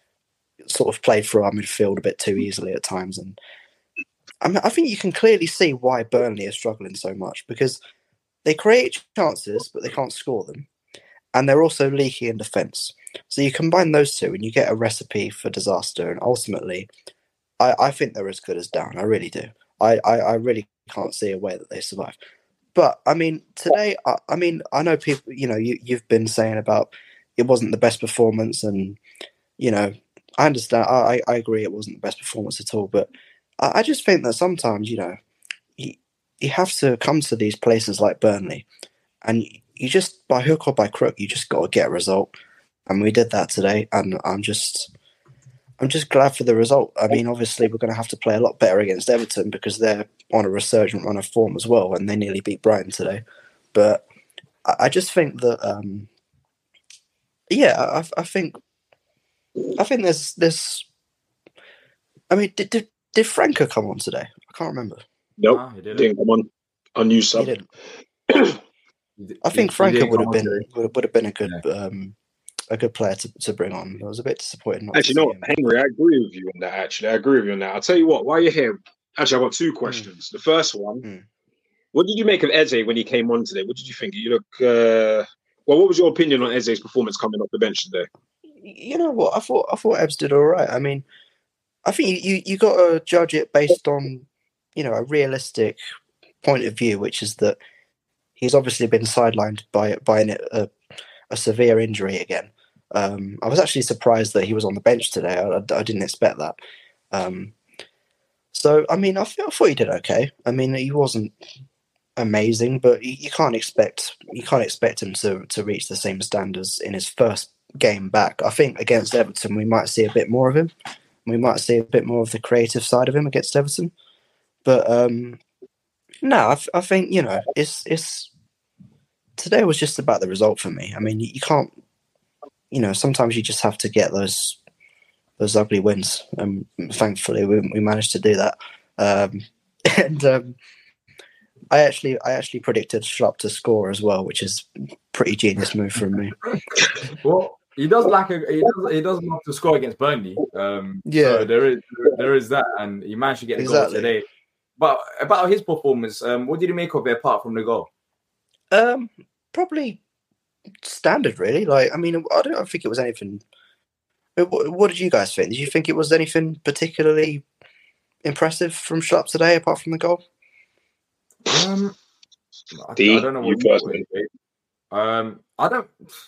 sort of played through our midfield a bit too easily at times, and I, mean, I think you can clearly see why Burnley are struggling so much because they create chances but they can't score them, and they're also leaky in defence. So you combine those two, and you get a recipe for disaster, and ultimately. I, I think they're as good as down. I really do. I, I, I really can't see a way that they survive. But, I mean, today, I, I mean, I know people, you know, you, you've been saying about it wasn't the best performance and, you know, I understand. I, I agree it wasn't the best performance at all. But I, I just think that sometimes, you know, you, you have to come to these places like Burnley and you just, by hook or by crook, you just got to get a result. And we did that today. And I'm just... I'm just glad for the result. I mean, obviously, we're going to have to play a lot better against Everton because they're on a resurgent run of form as well, and they nearly beat Brighton today. But I just think that, um, yeah, I, I think I think there's there's I mean, did did, did Franco come on today? I can't remember. Nope, Nah, he didn't. didn't come on. Unused sub. He didn't. I think He- he Franco didn't would come have on been today. would, would have been a good um, a good player to, to bring on. I was a bit disappointed not Actually, to no, see him. Henry, I agree with you on that. Actually, I agree with you on that. I'll tell you what. While you're here, actually, I've got two questions. The first one: Mm. what did you make of Eze when he came on today? What did you think? You look. Uh, well, what was your opinion on Eze's performance coming off the bench today? You know what? I thought I thought Ebbs did all right. I mean, I think you you got to judge it based on, you know, a realistic point of view, which is that he's obviously been sidelined by by an, a a severe injury again. Um, I was actually surprised that he was on the bench today. I, I, I didn't expect that. Um, so I mean, I, th- I thought he did okay. I mean, he wasn't amazing, but you, you can't expect you can't expect him to to reach the same standards in his first game back. I think against Everton, we might see a bit more of him. We might see a bit more of the creative side of him against Everton. But um, no, I, th- I think you know it's it's today was just about the result for me. I mean, you, you can't, you know, sometimes you just have to get those those ugly wins, and thankfully we, we managed to do that. Um, and um, I actually I actually predicted Schlupp to score as well, which is a pretty genius move from me. Well, he does lack a he does he doesn't have to score against Burnley. Um, Yeah. so there is there is that, and he managed to get a Exactly. goal today. But about his performance, um, what did you make of it apart from the goal? Um, probably standard, really. Like, I mean, I don't think it was anything. What, what did you guys think? Did you think it was anything particularly impressive from Schlupp today, apart from the goal? Um, I, D, I don't know you what you first, thought, mate. Jake. Um, I don't.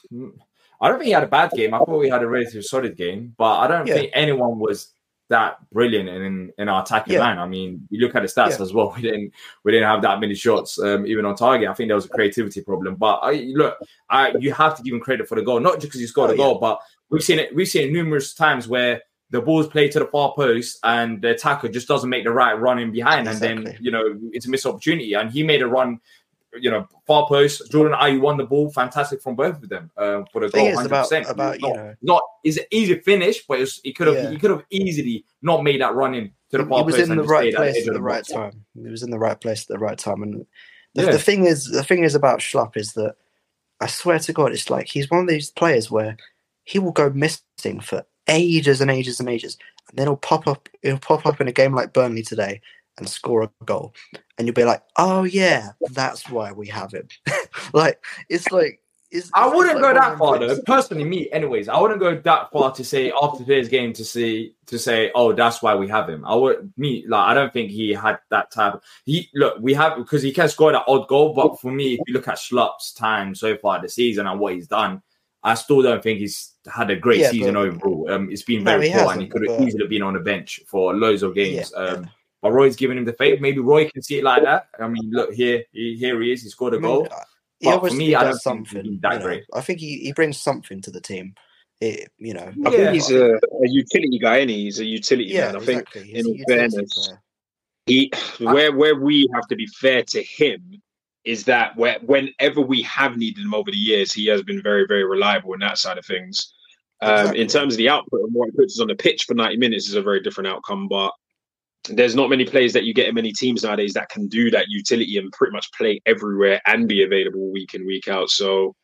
I don't think he had a bad game. I thought we had a relatively solid game, but I don't Yeah. think anyone was that brilliant in in our attacking Yeah. line. I mean, you look at the stats Yeah. as well. We didn't we didn't have that many shots, um, even on target. I think there was a creativity problem. But I look, I you have to give him credit for the goal, not just because he scored Oh, a goal, but we've seen it. We've seen it numerous times where the ball's played to the far post and the attacker just doesn't make the right run in behind, and then Exactly. you know it's a missed opportunity. And he made a run, you know, far post. Jordan Ayew won the ball, fantastic from both of them um, for the Thing goal. is Hundred about percent. about you Not, know not is an easy finish, but it, was, it could have Yeah. he could have easily not made that run in to the he, far he was post in and the just right stayed at place edge at of the right box. time. He was in the right place at the right time. And the, Yeah. the thing is, the thing is about Schlupp is that I swear to God, it's like he's one of these players where he will go missing for ages and ages and ages, and then he'll pop up. He'll pop up in a game like Burnley today and score a goal, and you'll be like, "Oh yeah, that's why we have him." Like it's like it's. I it's wouldn't like go one of that them far things. though. Personally, me, anyways, I wouldn't go that far to say after today's game to see to say, oh, that's why we have him. I would me like I don't think he had that type. Of, he look, we have because he can score that odd goal, but for me, if you look at Schlupp's time so far this season and what he's done, I still don't think he's had a great Yeah, season but- overall. Um, it's been No, very he poor, and hasn't, he could have but- easily been on the bench for loads of games. Yeah. Um, but Roy's giving him the favour. Maybe Roy can see it like that. I mean, look here, he, here he is. He scored a I mean, goal. he But for obviously me, I does don't think something. he's that you know. great. I think he, he brings something to the team. It, you know, I Yeah. think he's a, a utility guy, and he's a utility yeah, man. I think exactly. He's in a all utility fairness, player. he where where we have to be fair to him is that where, whenever we have needed him over the years, he has been very, very reliable in that side of things. Um, Exactly. In terms of the output and what he puts us on the pitch for ninety minutes is a very different outcome. But there's not many players that you get in many teams nowadays that can do that utility and pretty much play everywhere and be available week in, week out. So,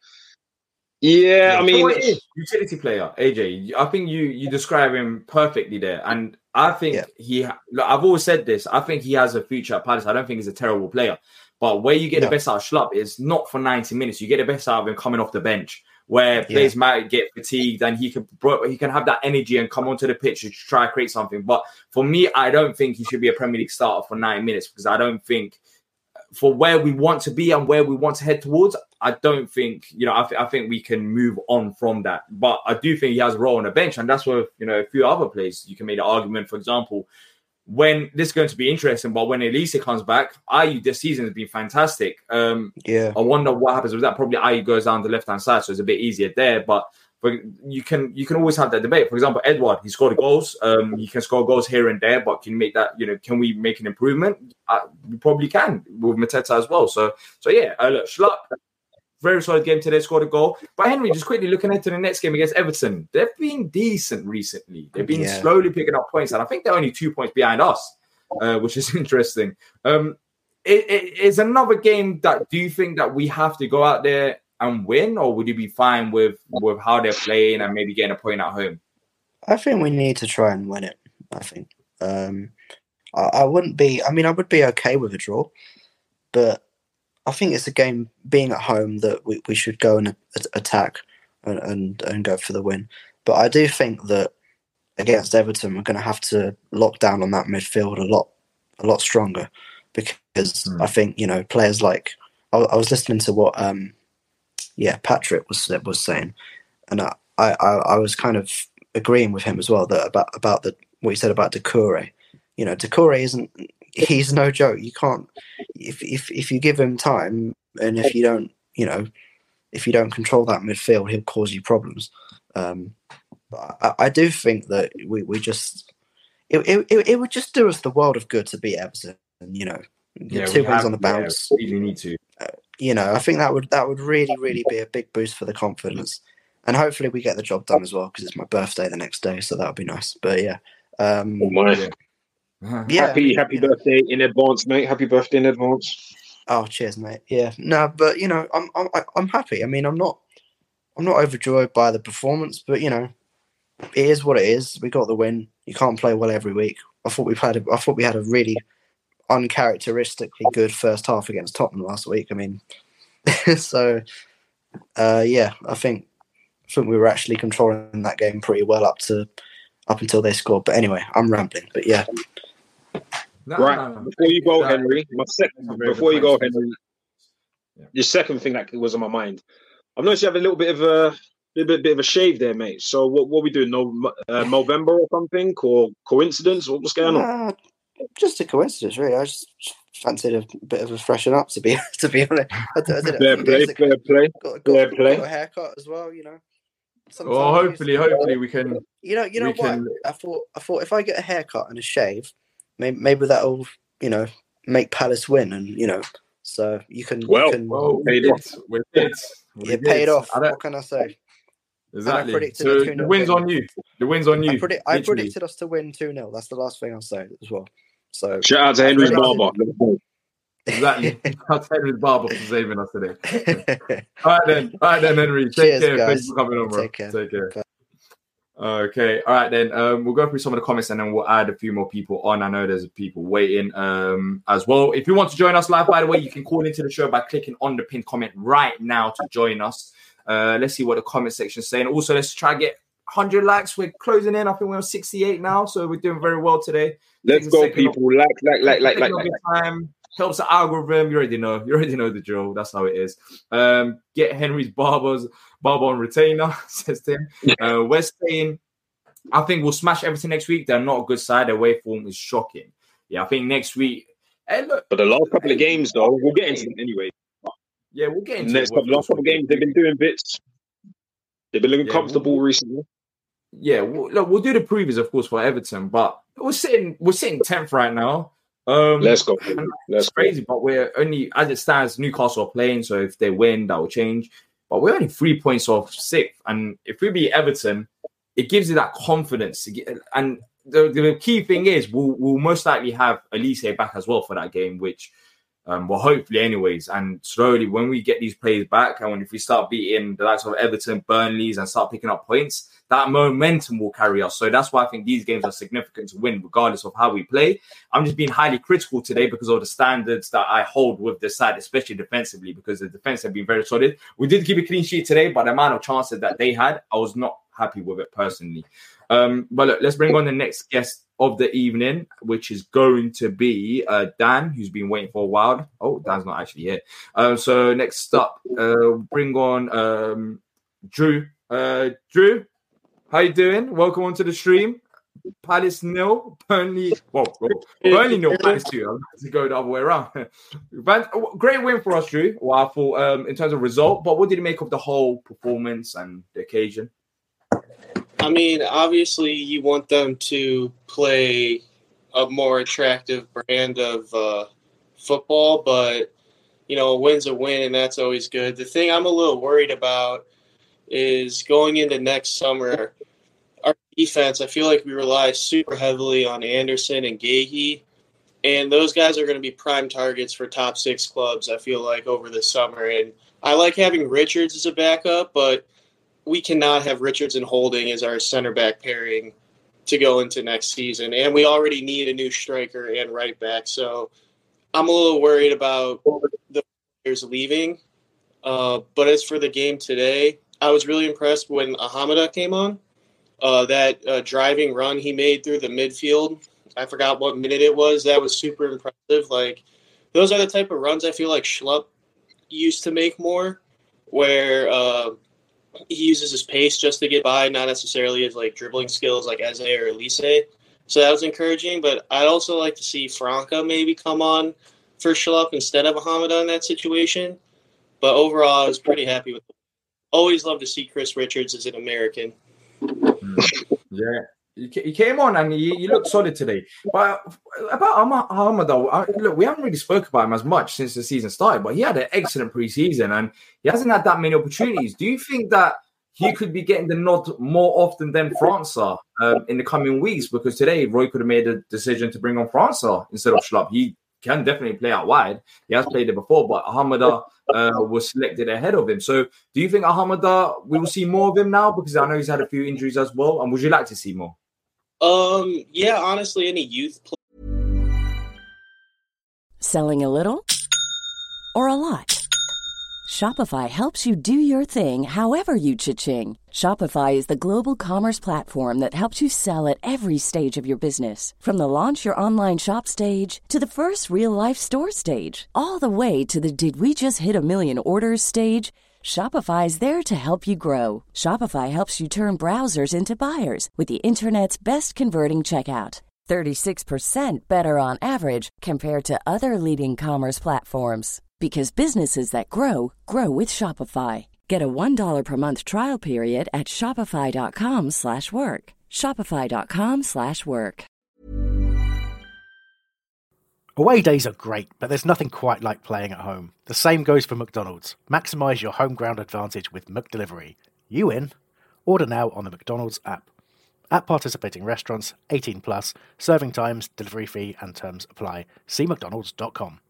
yeah, I You know mean, what it is? Utility player, A J. I think you you describe him perfectly there, and I think Yeah. he. Look, I've always said this. I think he has a future at Palace. I don't think he's a terrible player, but where you get No. the best out of Schlupp is not for ninety minutes. You get the best out of him coming off the bench, where players might get fatigued, and he can bro- he can have that energy and come onto the pitch to try to create something. But for me, I don't think he should be a Premier League starter for ninety minutes because I don't think. For where we want to be and where we want to head towards, I don't think, you know, I, th- I think we can move on from that. But I do think he has a role on the bench, and that's where, you know, a few other players, you can make the argument, for example, when this is going to be interesting, but when Elise comes back, Ayew this season has been fantastic. Um, Yeah. I wonder what happens with that. Probably Ayew goes down the left-hand side, so it's a bit easier there. But but you can you can always have that debate. For example, Edouard, he scored goals. Um, he can score goals here and there, but can you make that, you know, can we make an improvement? Uh, we probably can with Mateta as well. So so yeah, uh, look, Schlupp, very solid game today, scored a goal. But Henry, just quickly looking into the next game against Everton, they've been decent recently. They've been Yeah. slowly picking up points, and I think they're only two points behind us, uh, which is interesting. Um, it, it, it's another game that, do you think that we have to go out there and win, or would you be fine with, with how they're playing and maybe getting a point at home? I think we need to try and win it. I think. Um, I, I wouldn't be. I mean, I would be okay with a draw, but I think it's a game being at home that we, we should go and a- attack and, and and go for the win. But I do think that against Everton, we're going to have to lock down on that midfield a lot, a lot stronger, because Mm. I think you know players like I, I was listening to what um yeah Patrick was was saying, and I I, I was kind of agreeing with him as well that about about the what he said about Doucouré. You know, Doucouré isn't he's no joke. You can't if if if you give him time and if you don't you know if you don't control that midfield, he'll cause you problems. Um, but I, I do think that we, we just it, it it would just do us the world of good to beat Everton. You know, Yeah, two we wins have- on the bounce. Yeah, we really need to. You know, I think that would that would really really be a big boost for the confidence, and hopefully we get the job done as well because it's my birthday the next day, so that would be nice. But yeah, um, Oh my. Yeah. yeah, happy I mean, happy you know. birthday in advance, mate. Happy birthday in advance. Oh, cheers, mate. Yeah, no, but you know, I'm I'm I'm happy. I mean, I'm not I'm not overjoyed by the performance, but you know, it is what it is. We got the win. You can't play well every week. I thought we had a, I thought we had a really uncharacteristically good first half against Tottenham last week. I mean, so uh, yeah, I think I think we were actually controlling that game pretty well up to up until they scored. But anyway, I'm rambling. But yeah, No, Right. no, no. Before you go, That- Henry, my second that's a very before good you go, point. Henry, Yeah. your second thing that was on my mind. I've noticed you have a little bit of a little bit, bit of a shave there, mate. So what what we doing? No, uh, November or something, or coincidence? What, what's going on? uh, just a coincidence, really. I just fancied a bit of a freshen up. To be to be honest, I did, I did it a Fair few play, days ago. fair play. Got, fair got, play. got a haircut as well. You know. Sometimes Well, you- hopefully, hopefully we can. You know, you know we what? can- I thought, I thought if I get a haircut and a shave, maybe, maybe that'll, you know, make Palace win, and you know, so you can, Well, you can Well, we Paid did. off. We did. We yeah, did. paid off. I don't- What can I say? Exactly. predicted So a the two nil wins win. on you. The wins on you. I, predict, I literally. predicted us to win two nil. That's the last thing I'll say as well. So Shout out to Henry's Predicted- barber. Exactly. That's Henry's barber for saving us today. All right then. All right then, Henry. Take Cheers, care. guys. Thanks for coming on, bro. Take care. Take care. Bye. Okay. All right then. Um, we'll go through some of the comments and then we'll add a few more people on. I know there's people waiting um as well. If you want to join us live, by the way, you can call into the show by clicking on the pinned comment right now to join us. Uh, let's see what the comment section is saying. Also, let's try to get one hundred likes. We're closing in. I think we're on sixty-eight now, so we're doing very well today. Let's Takes a go, second of- people. Like, like, like, like, Taking like, up like. your time, helps the algorithm. You already know. You already know the drill. That's how it is. Um, get Henry's barbers barber on retainer, says Tim. Uh, we're saying, I think we'll smash everything next week. They're not a good side. Their way form is shocking. Yeah, I think next week. Hey, look. But the last couple of games, though, we'll get into them anyway. Yeah, we'll get into Next it. couple, last couple of games, they've been doing bits. They've been looking Yeah, comfortable we'll- recently. Yeah, we'll, look, we'll do the previews, of course, for Everton, but we're sitting we're sitting tenth right now. Um, Let's go. and Let's it's go. crazy, but we're only, as it stands, Newcastle are playing, so if they win, that will change. But we're only three points off sixth, and if we beat Everton, it gives you that confidence. To get, and the, the key thing is, we'll, we'll most likely have Elise back as well for that game, which, um, well, hopefully, anyways. And slowly, when we get these players back, and when if we start beating the likes of Everton, Burnleys, and start picking up points, that momentum will carry us. So that's why I think these games are significant to win, regardless of how we play. I'm just being highly critical today because of the standards that I hold with this side, especially defensively, because the defense have been very solid. We did keep a clean sheet today, but the amount of chances that they had, I was not happy with it personally. Um, but look, let's bring on the next guest of the evening, which is going to be uh, Dan, who's been waiting for a while. Oh, Dan's not actually here. Um, so next up, uh, bring on um, Drew. Uh, Drew, how you doing? Welcome onto the stream. Palace nil, Burnley. Whoa, whoa. Burnley nil, Palace two. I'm going to go the other way around. Great win for us, Drew. Well, I thought um, in terms of result, but what did you make of the whole performance and the occasion? I mean, obviously, you want them to play a more attractive brand of uh, football, but you know, a win's a win, and that's always good. The thing I'm a little worried about is going into next summer, our defense, I feel like we rely super heavily on Anderson and Gahey, and those guys are going to be prime targets for top six clubs, I feel like, over the summer. And I like having Richards as a backup, but we cannot have Richards and Holding as our center back pairing to go into next season. And we already need a new striker and right back. So I'm a little worried about the players leaving. Uh, but as for the game today, I was really impressed when Ahamada came on. Uh, that uh, driving run he made through the midfield, I forgot what minute it was. That was super impressive. Like, those are the type of runs I feel like Schlupp used to make more, where uh, he uses his pace just to get by, not necessarily his like dribbling skills like Eze or Elise. So that was encouraging. But I'd also like to see Franca maybe come on for Schlupp instead of Ahamada in that situation. But overall, I was pretty happy with it. Always love to see Chris Richards as an American. Yeah, he came on and he, he looked solid today. But about Ahamada, look, we haven't really spoke about him as much since the season started, but he had an excellent preseason and he hasn't had that many opportunities. Do you think that he could be getting the nod more often than Franca um, in the coming weeks? Because today, Roy could have made a decision to bring on Franca instead of Schlupp. He can definitely play out wide. He has played it before, but Ahamada uh, was selected ahead of him. So do you think Ahamada, we will see more of him now? Because I know he's had a few injuries as well. And would you like to see more? Um, yeah, honestly, any youth play- Selling a little or a lot? Shopify helps you do your thing however you cha-ching. Shopify is the global commerce platform that helps you sell at every stage of your business. From the launch your online shop stage to the first real-life store stage, all the way to the did we just hit a million orders stage. Shopify is there to help you grow. Shopify helps you turn browsers into buyers with the internet's best converting checkout. thirty-six percent better on average compared to other leading commerce platforms. Because businesses that grow, grow with Shopify. Get a one dollar per month trial period at shopify.com slash work. Shopify.com slash work. Away days are great, but there's nothing quite like playing at home. The same goes for McDonald's. Maximise your home ground advantage with McDelivery. You in? Order now on the McDonald's app. At participating restaurants, eighteen plus, serving times, delivery fee and terms apply. See mcdonalds dot com.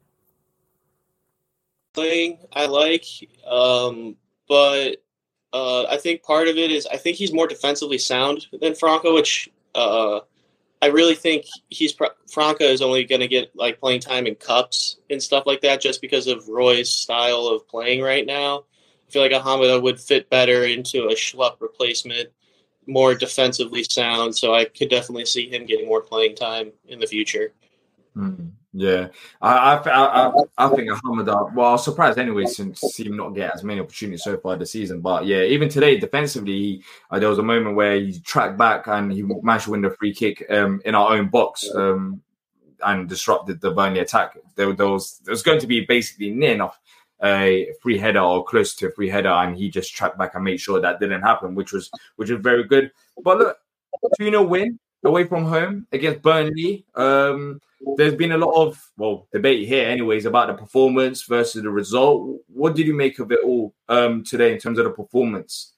Playing I like, um, but uh, I think part of it is I think he's more defensively sound than Franca, which uh, I really think he's Franca is only going to get like playing time in cups and stuff like that just because of Roy's style of playing right now. I feel like Ahamada would fit better into a Schlupp replacement, more defensively sound, so I could definitely see him getting more playing time in the future. Mm, yeah, I I, I I think Ahamada. Well, I was surprised anyway since see him not get as many opportunities so far this season. But yeah, even today defensively, he, uh, there was a moment where he tracked back and he managed to win the free kick um, in our own box um, and disrupted the Burnley attack. There, there was there was going to be basically near enough a free header or close to a free header, and he just tracked back and made sure that didn't happen, which was which was very good. But look, two nil win away from home against Burnley. Um, there's been a lot of, well, debate here anyways about the performance versus the result. What did you make of it all um, today in terms of the performance?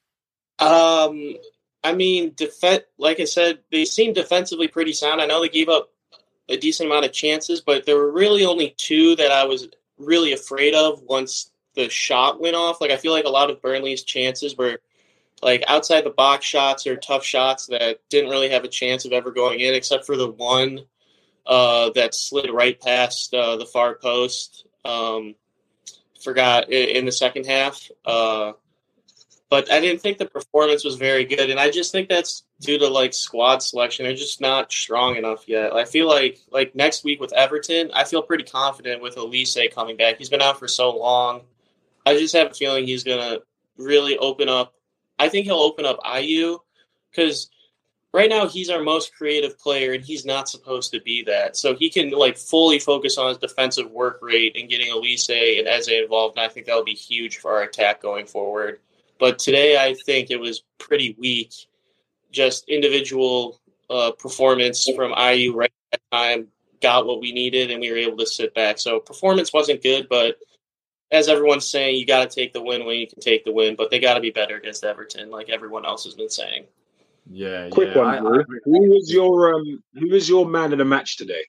Um, I mean, def- like I said, they seemed defensively pretty sound. I know they gave up a decent amount of chances, but there were really only two that I was really afraid of once the shot went off. Like, I feel like a lot of Burnley's chances were like outside the box shots or tough shots that didn't really have a chance of ever going in, except for the one uh, that slid right past uh, the far post. Um, forgot in, in the second half. Uh, but I didn't think the performance was very good. And I just think that's due to like squad selection. They're just not strong enough yet. I feel like like next week with Everton, I feel pretty confident with Elise coming back. He's been out for so long. I just have a feeling he's going to really open up. I think he'll open up I U because right now he's our most creative player and he's not supposed to be that. So he can like fully focus on his defensive work rate and getting Elise and Eze involved. And I think that'll be huge for our attack going forward. But today I think it was pretty weak. Just individual uh, performance from I U right at that time got what we needed and we were able to sit back. So performance wasn't good, but as everyone's saying, you got to take the win when you can take the win, but they got to be better against Everton, like everyone else has been saying. Yeah, Quick yeah. one, I, Drew. I, Who was your um? Who was your man of the match today?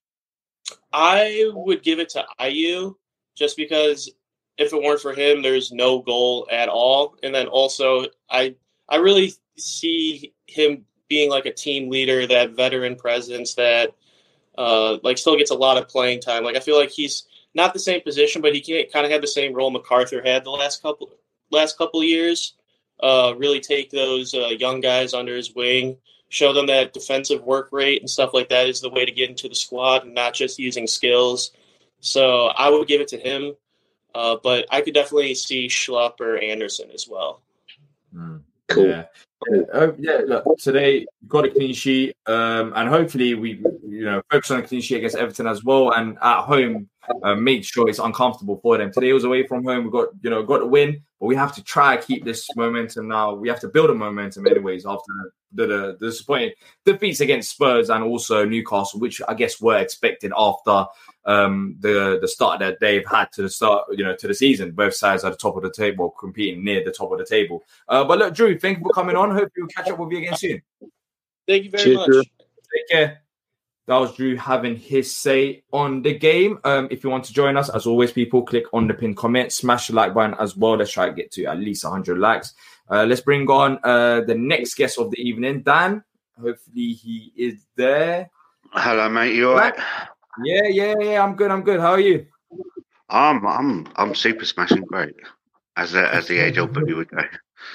I would give it to Ayew just because if it weren't for him, there's no goal at all. And then also, I I really see him being like a team leader, that veteran presence that uh, like still gets a lot of playing time. Like I feel like he's not the same position, but he can kind of have the same role MacArthur had the last couple last couple of years. Uh, really take those uh, young guys under his wing, show them that defensive work rate and stuff like that is the way to get into the squad and not just using skills. So I would give it to him, uh, but I could definitely see Schlupp or Anderson as well. Mm, cool. Yeah. Uh, yeah, look, today got a clean sheet, um, and hopefully we, you know, focus on a clean sheet against Everton as well, and at home, uh, make sure it's uncomfortable for them. Today was away from home. We got, you know, got the win, but we have to try to keep this momentum now. We have to build a momentum, anyways, after the, the, the disappointing defeats against Spurs and also Newcastle, which I guess were expected after um, the the start that they've had to the start, you know, to the season. Both sides at the top of the table, competing near the top of the table. Uh, but look, Drew, thank you for coming on. Hope we'll catch up with you again soon. Thank you very Cheers, much. Drew. Take care. That was Drew having his say on the game. Um, if you want to join us, as always, people, click on the pinned comment, smash the like button as well. Let's try to get to at least one hundred likes. Uh, let's bring on uh, the next guest of the evening, Dan. Hopefully he is there. Hello, mate. You all right? Yeah, yeah, yeah. I'm good. I'm good. How are you? I'm, I'm, I'm super smashing great, as the, as the age old baby would go.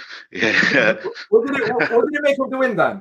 Yeah, What did it, what, what did it make of the win, Dan?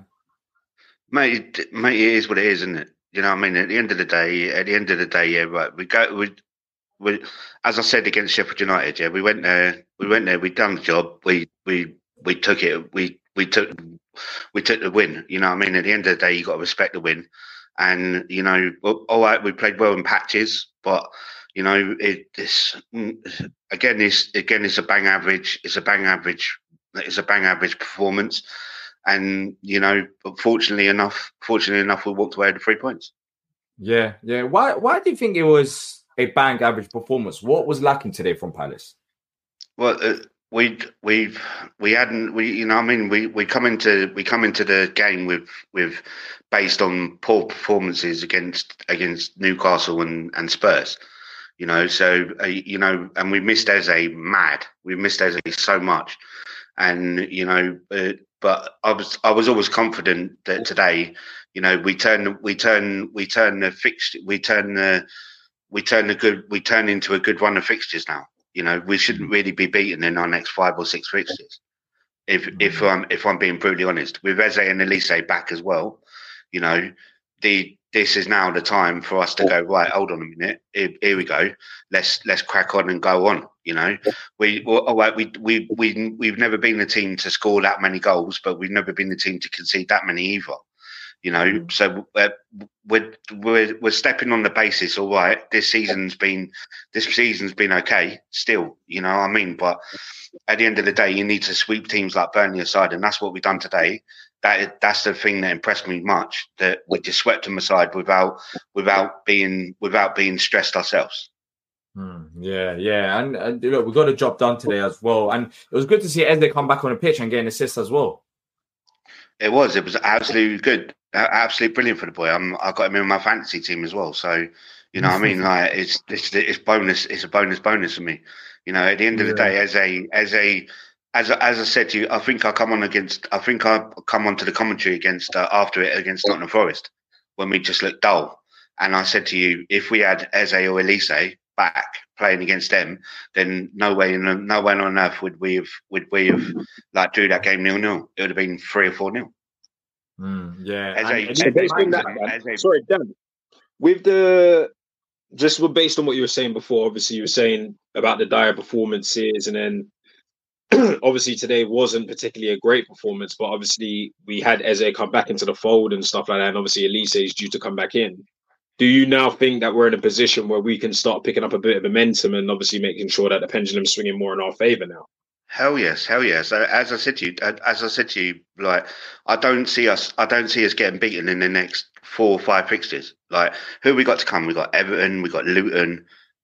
mate. it- Mate, it is what it is, isn't it? You know what I mean? At the end of the day, at the end of the day, yeah, right. We go, we, we, as I said against Sheffield United, yeah, we went there, we went there, we done the job, we, we, we took it, we, we took, we took the win. You know what I mean? At the end of the day, you got to respect the win, and you know, well, all right, we played well in patches, but you know, it this again is again is a bang average, it's a bang average, it's a bang average performance. And you know, fortunately enough, fortunately enough, we walked away with three points. Yeah, yeah. Why, why do you think it was a bang average performance? What was lacking today from Palace? Well, uh, we we've we hadn't we you know what I mean we, we come into we come into the game with with based on poor performances against against Newcastle and, and Spurs. You know, so uh, you know, and we missed Eze mad. We missed Eze so much, and you know. Uh, But I was I was always confident that today, you know, we turn we turn we turn the fix we turn the we turn the good we turn into a good run of fixtures now. You know, we shouldn't really be beaten in our next five or six fixtures. If mm-hmm. if I'm if I'm being brutally honest, with Eze and Elise back as well, you know, the this is now the time for us to go, right, hold on a minute, here, here we go, let's let's crack on and go on. You know, we all right, we we we we've never been the team to score that many goals, but we've never been the team to concede that many either. You know, mm. so uh, we're we're we're stepping on the basis. All right, this season's been this season's been okay still. You know what I mean? But at the end of the day, you need to sweep teams like Burnley aside, and that's what we've done today. That that's the thing that impressed me much. That we just swept them aside without without being without being stressed ourselves. Hmm, yeah, yeah, and, and look, we got a job done today as well, and it was good to see Eze come back on the pitch and get an assist as well. It was, it was absolutely good, absolutely brilliant for the boy. I'm, I got him in my fantasy team as well, so you know, what I mean, like it's, it's it's bonus, it's a bonus, bonus for me. You know, at the end of the Yeah. day, as a as a as a, as I said to you, I think I come on against, I think I come onto the commentary against uh, after it against Nottingham Forest when we just looked dull, and I said to you, if we had Eze or Elise back playing against them, then no way, no way on earth would we have would we have like drew that game nil nil. It would have been three or four nil. Hmm, yeah, As and- a- and So Eze- based on that, as a- sorry, Dan, with the just based on what you were saying before, obviously you were saying about the dire performances, and then obviously today wasn't particularly a great performance, but obviously we had Eze come back into the fold and stuff like that, and obviously Elise is due to come back in. Do you now think that we're in a position where we can start picking up a bit of momentum and obviously making sure that the pendulum's swinging more in our favour now? Hell yes, hell yes. Uh, As I said to you, uh, as I said to you, like I don't see us, I don't see us getting beaten in the next four or five fixtures. Like who we got to come? We got Everton, we got Luton,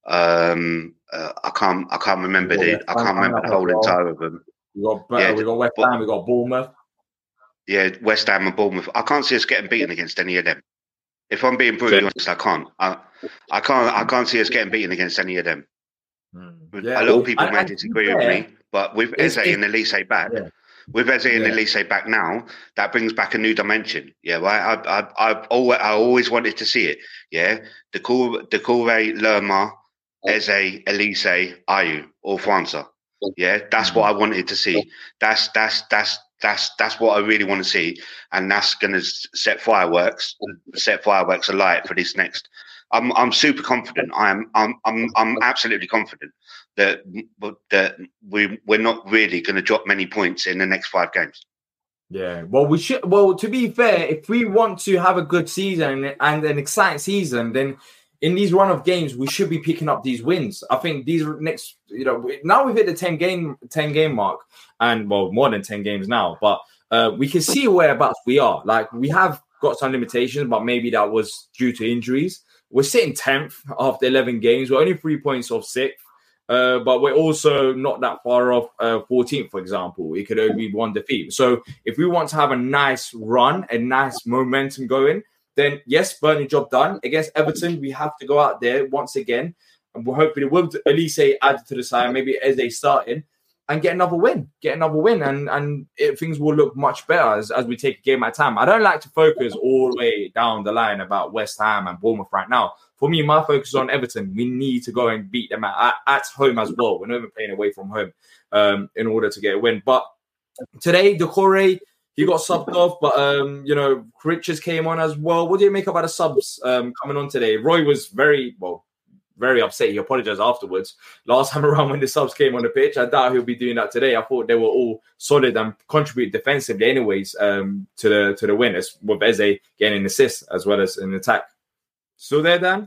Um, uh, I can't I can't remember the I can't remember the whole entire of them. We got Yeah, we got West but- Ham, we got Bournemouth. Yeah, West Ham and Bournemouth. I can't see us getting beaten against any of them. If I'm being brutally honest, I can't. I, I can't. I can't see us getting beaten against any of them. Yeah, a lot of people and- may and to be disagree with fair, me, but with it's- Eze it's- and Elise back, Yeah. with Eze and Yeah. Elise back now, that brings back a new dimension. Yeah, right. I, I, I've always, I always wanted to see it. Yeah, Decore, Decore, Lerma, Eze, Elise, Ayew, or França. Yeah, that's what I wanted to see. That's that's that's that's that's what I really want to see, and that's going to set fireworks, set fireworks alight for this next. I'm I'm super confident. I am I'm I'm I'm absolutely confident that that we we're not really going to drop many points in the next five games. Yeah, well, we should. Well, to be fair, if we want to have a good season and an exciting season, then in these run of games, we should be picking up these wins. I think these next, you know, now we've hit the ten game, ten game mark, and well, more than ten games now. But uh, we can see whereabouts we are. Like we have got some limitations, but maybe that was due to injuries. We're sitting tenth after eleven games. We're only three points off sixth. Uh, but we're also not that far off uh, fourteenth, for example. It could only be one defeat. So if we want to have a nice run, a nice momentum going, then yes, Burnley job done. Against Everton, we have to go out there once again. And we're hoping with Elise added to the side, maybe Eze starting, and get another win. Get another win. And, and it, things will look much better as, as we take a game at a time. I don't like to focus all the way down the line about West Ham and Bournemouth right now. For me, my focus is on Everton. We need to go and beat them at, at, at home as well. We're not even playing away from home um, in order to get a win. But today, Decore, he got subbed off, but, um, you know, Richards came on as well. What do you make about the subs um, coming on today? Roy was very, well, very upset. He apologized afterwards. Last time around when the subs came on the pitch, I doubt he'll be doing that today. I thought they were all solid and contribute defensively anyways um, to the to the win, as with Eze getting an assist as well as an attack. Still there, Dan?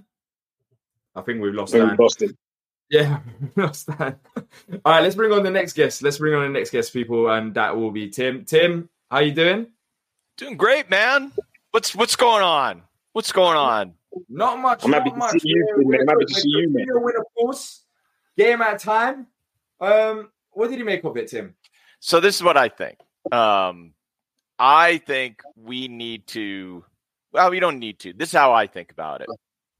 I think we've lost Dan. We've lost him. Yeah, we lost Dan. All right, let's bring on the next guest. Let's bring on the next guest, people, and that will be Tim. Tim, how you doing? Doing great, man. What's what's going on? What's going on? Not much. I'm happy not to much. see you, We're- man. I'm we're- happy to see we're you, man. continuing Win, of course. Game at a time. Um, what did you make of it, Tim? So this is what I think. Um, I think we need to. Well, we don't need to. This is how I think about it.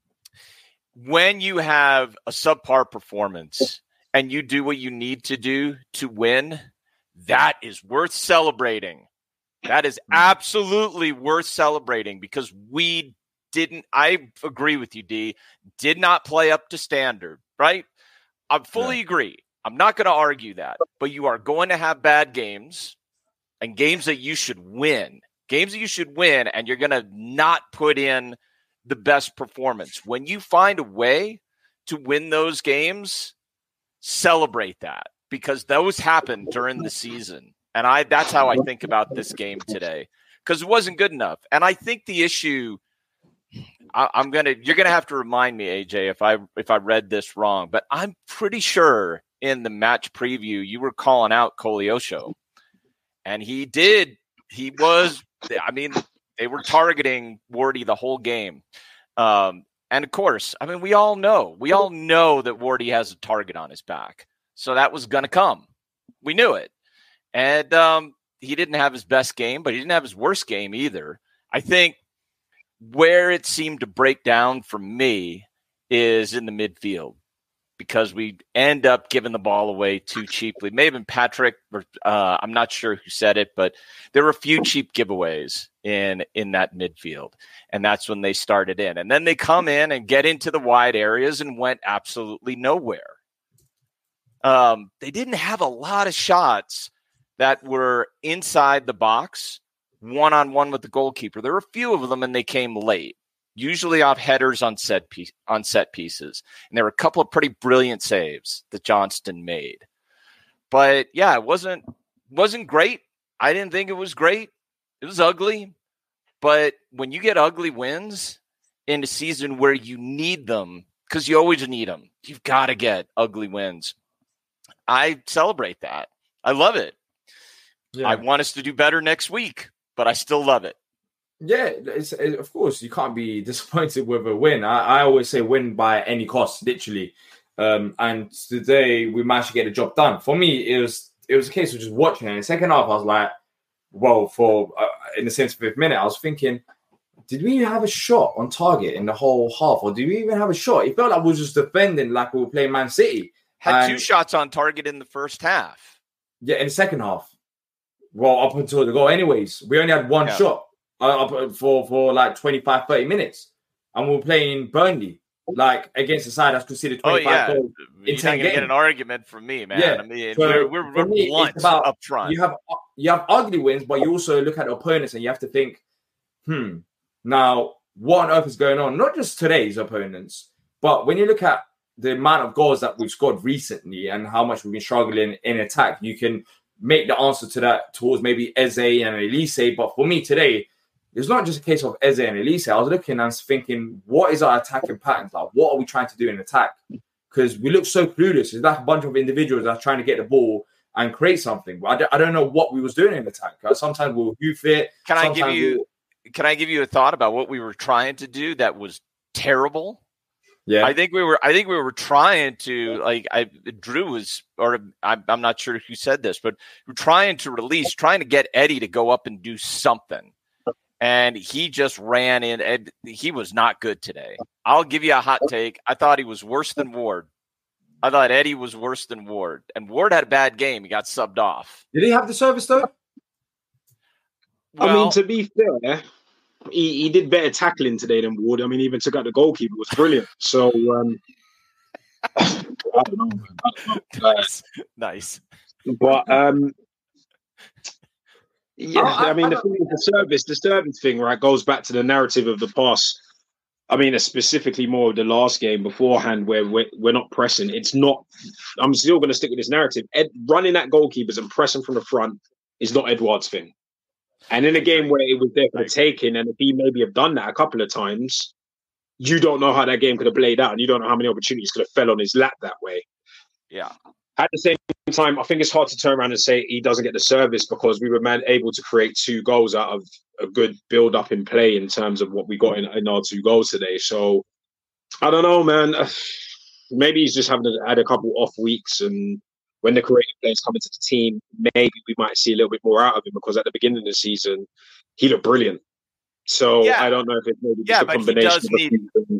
When you have a subpar performance and you do what you need to do to win, that is worth celebrating. That is absolutely worth celebrating because we didn't, I agree with you, D, did not play up to standard, right? I fully agree. I'm not going to argue that, but you are going to have bad games and games that you should win, games that you should win, and you're going to not put in the best performance. When you find a way to win those games, celebrate that because those happen during the season. And I that's how I think about this game today because it wasn't good enough. And I think the issue I, I'm gonna you're gonna have to remind me, A J, if I if I read this wrong, but I'm pretty sure in the match preview you were calling out Koleosho. And he did. He was I mean, they were targeting Wardy the whole game. Um, and of course, I mean, we all know, we all know that Wardy has a target on his back. So that was going to come. We knew it. And um, he didn't have his best game, but he didn't have his worst game either. I think where it seemed to break down for me is in the midfield because we end up giving the ball away too cheaply. Maybe been Patrick, or, uh, I'm not sure who said it, but there were a few cheap giveaways in, in that midfield. And that's when they started in. And then they come in and get into the wide areas and went absolutely nowhere. Um, they didn't have a lot of shots that were inside the box, one-on-one with the goalkeeper. There were a few of them, and they came late, usually off headers on set piece, on set pieces. And there were a couple of pretty brilliant saves that Johnston made. But, yeah, it wasn't wasn't great. I didn't think it was great. It was ugly. But when you get ugly wins in a season where you need them, because you always need them, you've got to get ugly wins. I celebrate that. I love it. Yeah. I want us to do better next week, but I still love it. Yeah, it's, it, of course, you can't be disappointed with a win. I, I always say win by any cost, literally. Um, and today we managed to get the job done. For me, it was it was a case of just watching it. In the second half, I was like, well, for uh, in the seventy-fifth minute, I was thinking, did we even have a shot on target in the whole half? Or did we even have a shot? It felt like we were just defending like we were playing Man City. Had and, two shots on target in the first half. Yeah, in the second half. Well, up until the goal anyways. We only had one yeah. shot. Uh, up for, for like twenty-five, thirty minutes. And we're playing Burnley, like against a side that's considered twenty-five oh, yeah. goals in You're ten not going to get an argument from me, man. Yeah. I mean, so we're, we're, we're me, blunt about, up front. You have, you have ugly wins, but you also look at the opponents and you have to think, hmm, now what on earth is going on? Not just today's opponents, but when you look at the amount of goals that we've scored recently and how much we've been struggling in attack, you can make the answer to that towards maybe Eze and Elise. But for me today, it's not just a case of Eze and Elise. I was looking and thinking, what is our attacking patterns like? What are we trying to do in attack? Because we look so clueless. It's like a bunch of individuals that are trying to get the ball and create something. I don't, I don't know what we was doing in attack. Sometimes we'll hoof it. Can I give you? We'll... Can I give you a thought about what we were trying to do that was terrible? Yeah, I think we were. I think we were trying to like. I Drew was, or I'm, I'm not sure who said this, but we're trying to release, trying to get Eddie to go up and do something. And he just ran in, and he was not good today. I'll give you a hot take. I thought he was worse than Ward. I thought Eddie was worse than Ward. And Ward had a bad game. He got subbed off. Did he have the service, though? Well, I mean, to be fair, he, he did better tackling today than Ward. I mean, he even took out the goalkeeper. It was brilliant. So, um, I don't know. I don't know. Nice. nice. But, um, yeah, I, I mean, the thing with the service, the service thing, right, goes back to the narrative of the past. I mean, specifically more of the last game beforehand where we're, we're not pressing. It's not, I'm still going to stick with this narrative. Ed, running at goalkeepers and pressing from the front is not Edouard's thing. And in a game where it was there for the taking, and if he maybe have done that a couple of times, you don't know how that game could have played out, and you don't know how many opportunities could have fell on his lap that way. Yeah. At the same time, I think it's hard to turn around and say he doesn't get the service because we were man able to create two goals out of a good build-up in play in terms of what we got in, in our two goals today. So, I don't know, man. Maybe he's just having had a couple off weeks, and when the creative players come into the team, maybe we might see a little bit more out of him because at the beginning of the season, he looked brilliant. So, yeah. I don't know if it's maybe just yeah, a combination. But he does need,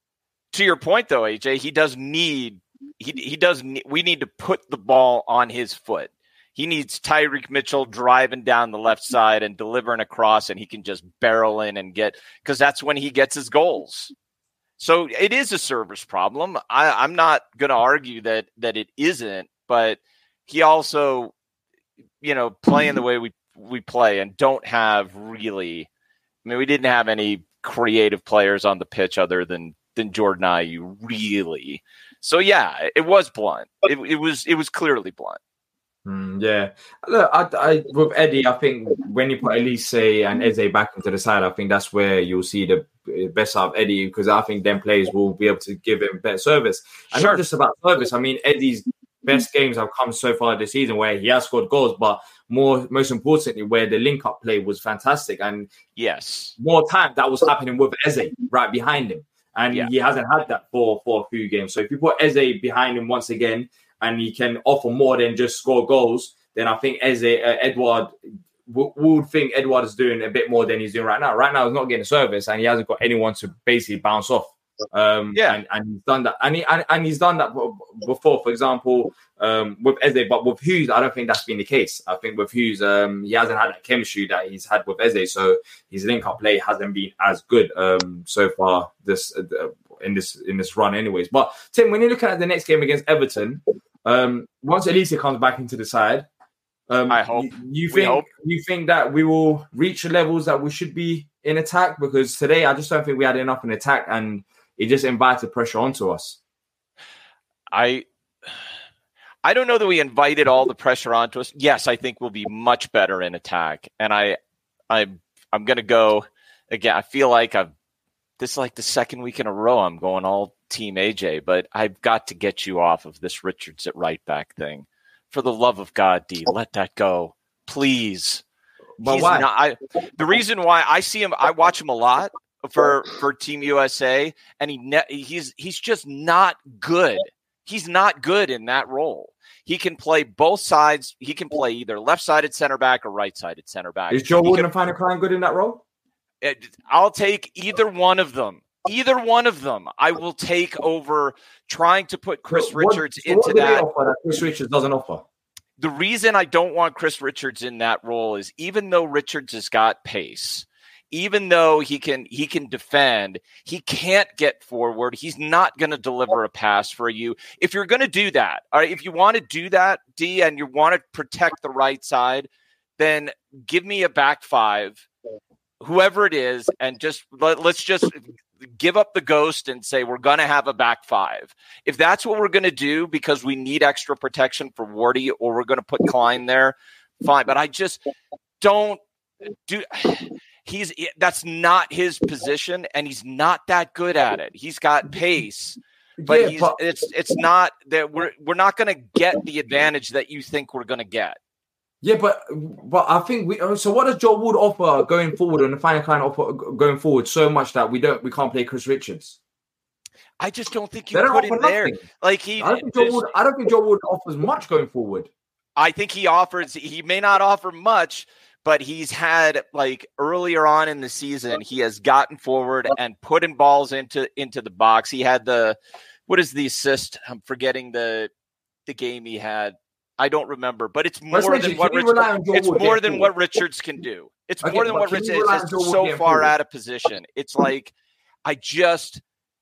to your point, though, A J, he does need He he does. We need to put the ball on his foot. He needs Tyreek Mitchell driving down the left side and delivering across, and he can just barrel in and get, because that's when he gets his goals. So it is a service problem. I, I'm not going to argue that that it isn't, but he also, you know, playing the way we we play and don't have really. I mean, we didn't have any creative players on the pitch other than than Jordan Ayew, really. So yeah, it was blunt. It, it was it was clearly blunt. Mm, yeah, look, I, I with Eddie, I think when you put Elise and Eze back into the side, I think that's where you'll see the best out of Eddie, because I think them players will be able to give him better service. And sure. Not just about service. I mean, Eddie's best games have come so far this season where he has scored goals, but more most importantly, where the link-up play was fantastic. And yes, more time that was happening with Eze right behind him. And yeah. he hasn't had that for, for a few games. So if you put Eze behind him once again, and he can offer more than just score goals, then I think Eze, uh, Edouard, w- would think Edouard is doing a bit more than he's doing right now. Right now, he's not getting service, and he hasn't got anyone to basically bounce off. Um, yeah, and, and he's done that, and he and, and he's done that before. For example, um, with Eze, but with Hughes, I don't think that's been the case. I think with Hughes, um, he hasn't had that chemistry that he's had with Eze, so his link-up play hasn't been as good um, so far this uh, in this in this run, anyways. But Tim, when you're looking at the next game against Everton, um, once Elise comes back into the side, um, I hope you, you we think hope. you think that we will reach the levels that we should be in attack, because today I just don't think we had enough in attack, and it just invited pressure onto us. I I don't know that we invited all the pressure onto us. Yes, I think we'll be much better in attack. And I I I'm gonna go again. I feel like I've this is like the second week in a row I'm going all team A J, but I've got to get you off of this Richards at right back thing. For the love of God, D, let that go. Please. But he's why? not. I, the reason why I see him, I watch him a lot for for Team U S A, and he ne- he's he's just not good. He's not good in that role. He can play both sides. He can play either left-sided center back or right-sided center back. Is Joe He Wood can- and Final Klein good in that role? it- I'll take either one of them. Either one of them, I will take over trying to put Chris What- Richards so what into do they that. offer that Chris Richards doesn't offer? The reason I don't want Chris Richards in that role is even though Richards has got pace, even though he can he can defend, he can't get forward. He's not going to deliver a pass for you. If you're going to do that, all right, if you want to do that, D, and you want to protect the right side, then give me a back five, whoever it is, and just let, let's just give up the ghost and say we're going to have a back five. If that's what we're going to do because we need extra protection for Wardy or we're going to put Klein there, fine. But I just don't do he's that's not his position and he's not that good at it. He's got pace, but Yeah, he's but- it's it's not that we're we're not going to get the advantage that you think we're going to get. Yeah, but but I think we. So what does Joe Wood offer going forward, and the Final Klein offer going forward so much that we don't we can't play Chris Richards? I just don't think you They don't put him offer there. nothing. Like he, I don't think Joe there's- Wood. I don't think Joe Wood offers much going forward. I think he offers, he may not offer much, but he's had like earlier on in the season, he has gotten forward and putting balls into, into the box. He had the, what is the assist? I'm forgetting the, the game he had. I don't remember, but it's more Let's than mention, what can you rely on Richards, Joe it's Wood more getting than forward? what Richards can do. It's Okay, more than but what can you Richards rely is. on Joe It's Wood so getting far forward? out of position. It's like, I just,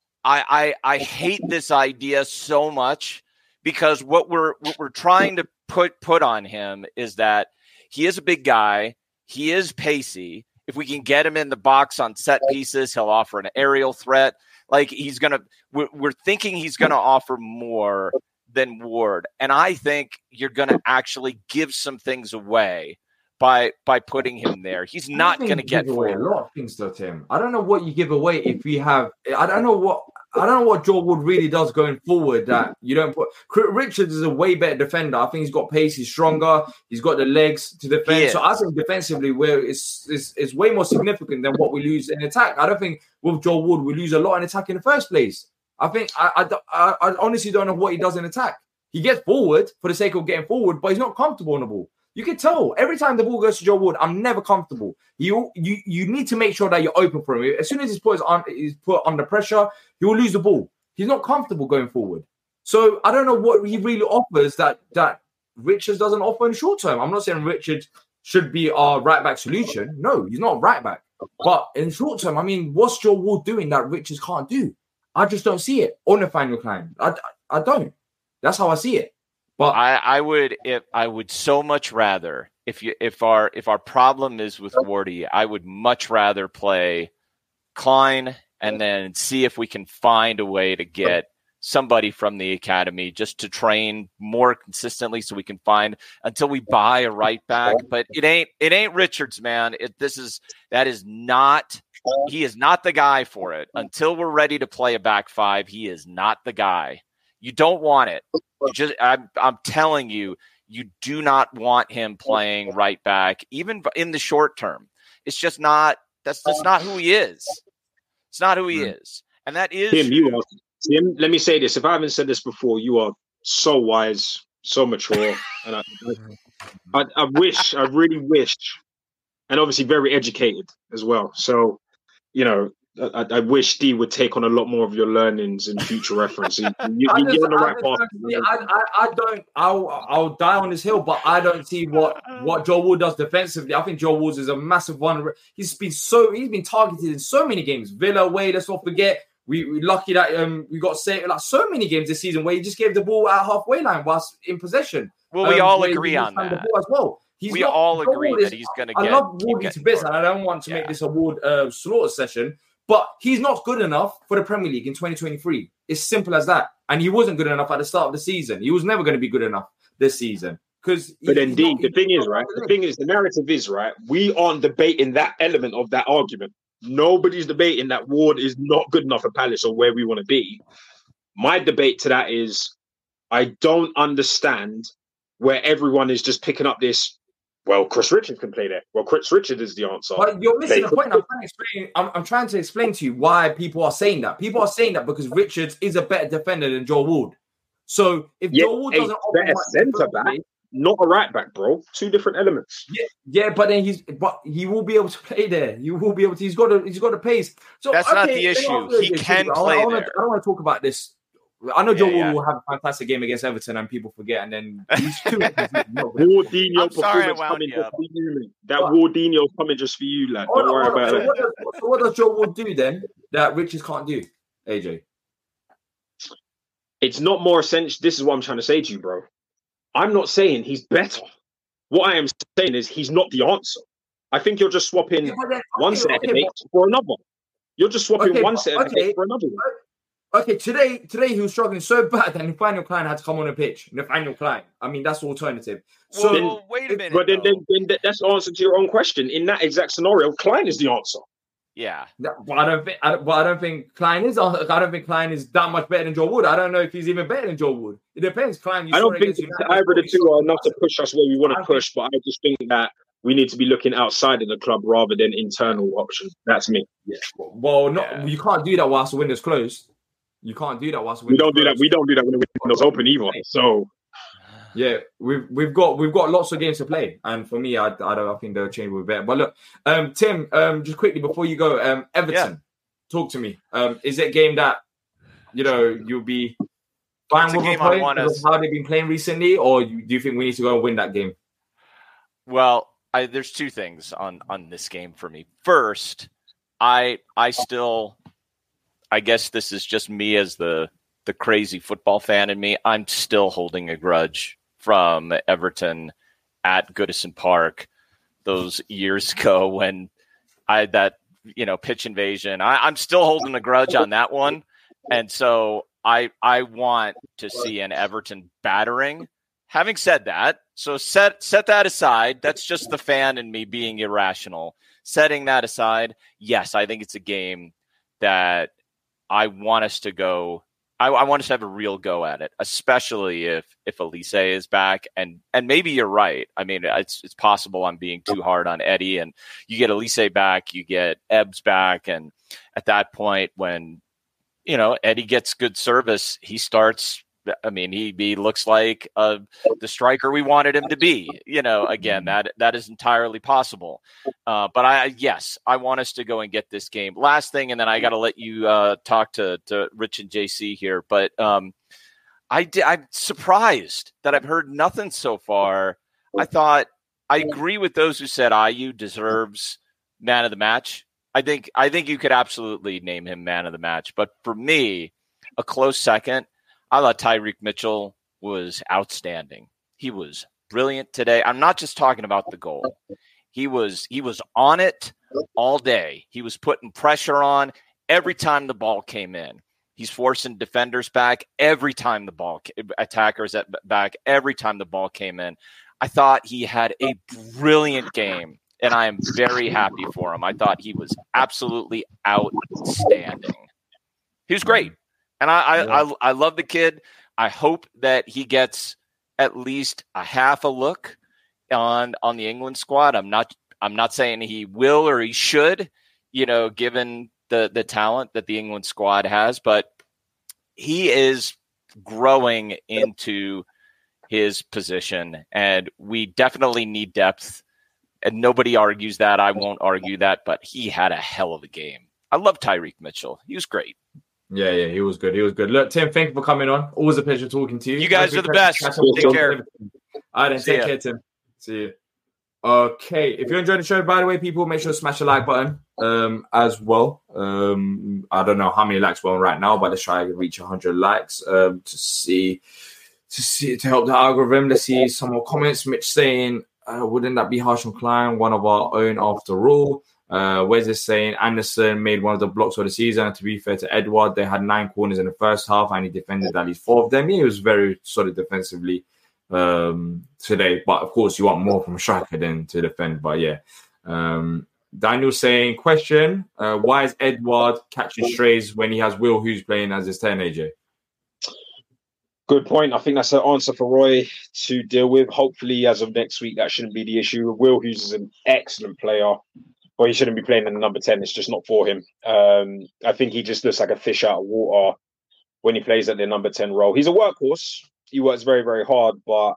I, I, I hate this idea so much because what we're, what we're trying to put, put on him is that he is a big guy. He is pacey. If we can get him in the box on set pieces, he'll offer an aerial threat. Like he's going to, we're, we're thinking he's going to offer more than Ward. And I think you're going to actually give some things away by, by putting him there. He's not I think going to you get give away a forward. lot of things to him. I don't know what you give away if we have. I don't know what. I don't know what Joe Wood really does going forward that you don't put. Chris Richards is a way better defender. I think he's got pace. He's stronger. He's got the legs to defend. He So I think defensively, where it's, it's it's way more significant than what we lose in attack. I don't think with Joe Wood we lose a lot in attack in the first place. I think I I, I, I honestly don't know what he does in attack. He gets forward for the sake of getting forward, but he's not comfortable on the ball. You can tell every time the ball goes to Joe Wood, I'm never comfortable. You you you need to make sure that you're open for him. As soon as he's put on he's put under pressure, he will lose the ball. He's not comfortable going forward. So I don't know what he really offers that that Richards doesn't offer in the short term. I'm not saying Richards should be our right back solution. No, he's not right back. But in short term, I mean, what's Joe Wood doing that Richards can't do? I just don't see it on the Final Klein. I, I don't. That's how I see it. But I, I would if I would so much rather if you if our if our problem is with Wardy, I would much rather play Klein and then see if we can find a way to get somebody from the academy just to train more consistently so we can find until we buy a right back. But it ain't it ain't Richards, man. It this is that is not he is not the guy for it. Until we're ready to play a back five, he is not the guy. You don't want it. You just I'm I'm telling you, you do not want him playing right back, even in the short term. It's just not that's that's not who he is. It's not who he is. And that is Tim, you are Tim, let me say this. If I haven't said this before, you are so wise, so mature. And I I, I wish, I really wish, and obviously very educated as well. So, you know, I, I wish D would take on a lot more of your learnings in future reference. You, you, I you're just- on the I right just path. don't see- I, I, I don't. I'll, I'll die on this hill, but I don't see what what Joe Wood does defensively. I think Joe Woods is a massive one. He's been so he's been targeted in so many games. Villa away. Let's not forget. We we lucky that um we got saved like so many games this season where he just gave the ball at halfway line whilst in possession. Well, we Um, all where he agree was on trying the that. ball as well. He's We not- all Joe agree Wood that is- he's gonna I get- love keep Woody getting to bits, forward. and I don't want to make this a Wood uh, slaughter session. But he's not good enough for the Premier League in twenty twenty-three. It's simple as that. And he wasn't good enough at the start of the season. He was never going to be good enough this season. Because But then, D, the thing is, right? The thing is, the narrative is, right? We aren't debating that element of that argument. Nobody's debating that Ward is not good enough for Palace or where we want to be. My debate to that is, I don't understand where everyone is just picking up this Well, Chris Richards can play there. Well, Chris Richards is the answer. But you're missing Play the point. I'm trying to explain. I'm, I'm trying to explain to you why people are saying that. People are saying that because Richards is a better defender than Joe Wood. So if yeah, Joe Wood a doesn't offer better much centre back, defensively- not a right back, bro. Two different elements. Yeah, yeah, but then he's but he will be able to play there. He will be able to. He's got a he's got a pace. So That's okay, not the let me issue. ask you He this, can I wanna- play I wanna, there. I don't want to talk about this. I know Joe Yeah, yeah. Wood will have a fantastic game against Everton, and people forget, and then he's too. Wardinho I'm sorry I performance wound coming you just up. for you, mate. That Wardinho coming just for you, lad. Don't worry about so that. what, does, so what does Joe Wood do then that Richards can't do? A J. It's not more essential. This is what I'm trying to say to you, bro. I'm not saying he's better. What I am saying is he's not the answer. I think you're just swapping Yeah, but then- one okay, set of okay, debates for another. You're just swapping Okay, one but- set of okay. debates for another one. Okay, today today he was struggling so bad that Nathaniel Klein had to come on the pitch. Nathaniel Klein. I mean, that's the alternative. So Well, well, wait a minute. But then, though. then, then that- that's the answer to your own question. In that exact scenario, Klein is the answer. Yeah. No, but I don't think. I don't, but I don't think Klein is. I don't think Klein is that much better than Joe Wood. I don't know if he's even better than Joe Wood. It depends. Klein. You I saw don't it think against United. either of the two are enough to push us where we want I to think- push, but I just think that we need to be looking outside of the club rather than internal options. That's me. Yeah. Well, not Yeah. you can't do that whilst the window's closed. You can't do that whilst the We window's don't do that. closed. We don't do that when the window's open either. So Yeah, we've we've got we've got lots of games to play, and for me, I I don't I think the change will be better. But look, um, Tim, um, just quickly before you go, um, Everton, talk to me. Um, is it a game that you know you'll be fine It's a with game a I point want because us- of how they've been playing recently, or you, do you think we need to go and win that game? Well, I, there's two things on on this game for me. First, I I still, I guess this is just me as the the crazy football fan in me. I'm still holding a grudge from Everton at Goodison Park those years ago when I had that you know pitch invasion. I, I'm still holding a grudge on that one, and so I I want to see an Everton battering. Having said that, so set set that aside. That's just the fan in me being irrational. Setting that aside, yes, I think it's a game that I want us to go. I, I want us to have a real go at it, especially if if Elise is back. And and maybe you're right. I mean, it's it's possible I'm being too hard on Eddie. And you get Elise back, you get Ebbs back, and at that point, when you know Eddie gets good service, he starts. I mean, he, he looks like uh, the striker we wanted him to be. You know, again, that that is entirely possible. Uh, but I, yes, I want us to go and get this game. Last thing, and then I got to let you uh, talk to, to Rich and J C here. But um, I di- I'm surprised that I've heard nothing so far. I thought I agree with those who said I U deserves man of the match. I think I think you could absolutely name him man of the match. But for me, a close second. I thought Tyreek Mitchell was outstanding. He was brilliant today. I'm not just talking about the goal. He was he was on it all day. He was putting pressure on every time the ball came in. He's forcing defenders back every time the ball attackers at back every time the ball came in. I thought he had a brilliant game, and I am very happy for him. I thought he was absolutely outstanding. He was great. And I, I, I, I love the kid. I hope that he gets at least a half a look on on the England squad. I'm not I'm not saying he will or he should, you know, given the the talent that the England squad has, but he is growing into his position, and we definitely need depth. And nobody argues that. I won't argue that, but he had a hell of a game. I love Tyreek Mitchell. He was great. Yeah, yeah, he was good. He was good. Look, Tim, thank you for coming on. Always a pleasure talking to you. You guys are the best. Take care. All right, then See take ya. care, Tim. See you. Okay, if you're enjoying the show, by the way, people, make sure to smash the like button um, as well. Um, I don't know how many likes we're on right now, but let's try to reach one hundred likes um, to see to see to help the algorithm. Let's see some more comments. Mitch saying, uh, "Wouldn't that be harsh on Klein? One of our own, after all." Uh, where's this saying? Anderson made one of the blocks of the season. To be fair to Edward, they had nine corners in the first half, and he defended at least four of them. He was very solid defensively um, today. But of course, you want more from a striker than to defend. But yeah, um, Daniel saying, question: uh, why is Edward catching strays when he has Will Hughes playing as his ten? A J. Good point. I think that's an answer for Roy to deal with. Hopefully, as of next week, that shouldn't be the issue. Will Hughes is an excellent player, but he shouldn't be playing in the number ten. It's just not for him. Um, I think he just looks like a fish out of water when he plays at the number ten role. He's a workhorse. He works very, very hard, but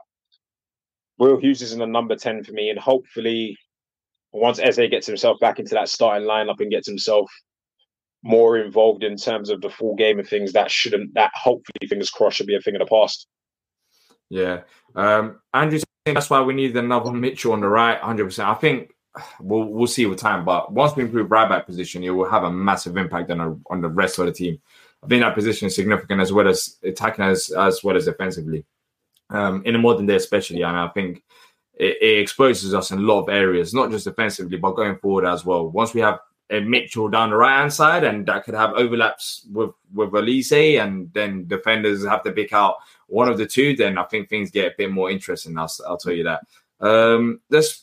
Will Hughes is in the number ten for me. And hopefully, once Eze gets himself back into that starting lineup and gets himself more involved in terms of the full game of things, that shouldn't, that hopefully, fingers crossed, should be a thing of the past. Yeah. Um, Andrew, that's why we need another Mitchell on the right, one hundred percent. I think we'll we'll see with time, but once we improve right back position, it will have a massive impact on, a, on the rest of the team. I think that position is significant as well as attacking as, as well as defensively. Um, in the modern day especially, and I think it, it exposes us in a lot of areas, not just defensively, but going forward as well. Once we have a Mitchell down the right-hand side, and that could have overlaps with, with Elise, and then defenders have to pick out one of the two, then I think things get a bit more interesting. I'll, I'll tell you that. Um, this,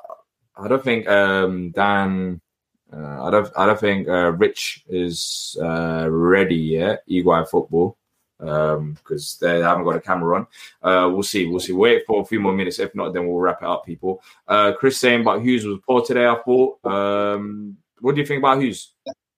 I don't think um, Dan, uh, I don't, I don't think uh, Rich is uh, ready yet. Eagle Eye Football, because um, they haven't got a camera on. Uh, we'll see. We'll see. Wait for a few more minutes. If not, then we'll wrap it up, people. Uh, Chris saying about Hughes was poor today, I thought. Um, what do you think about Hughes?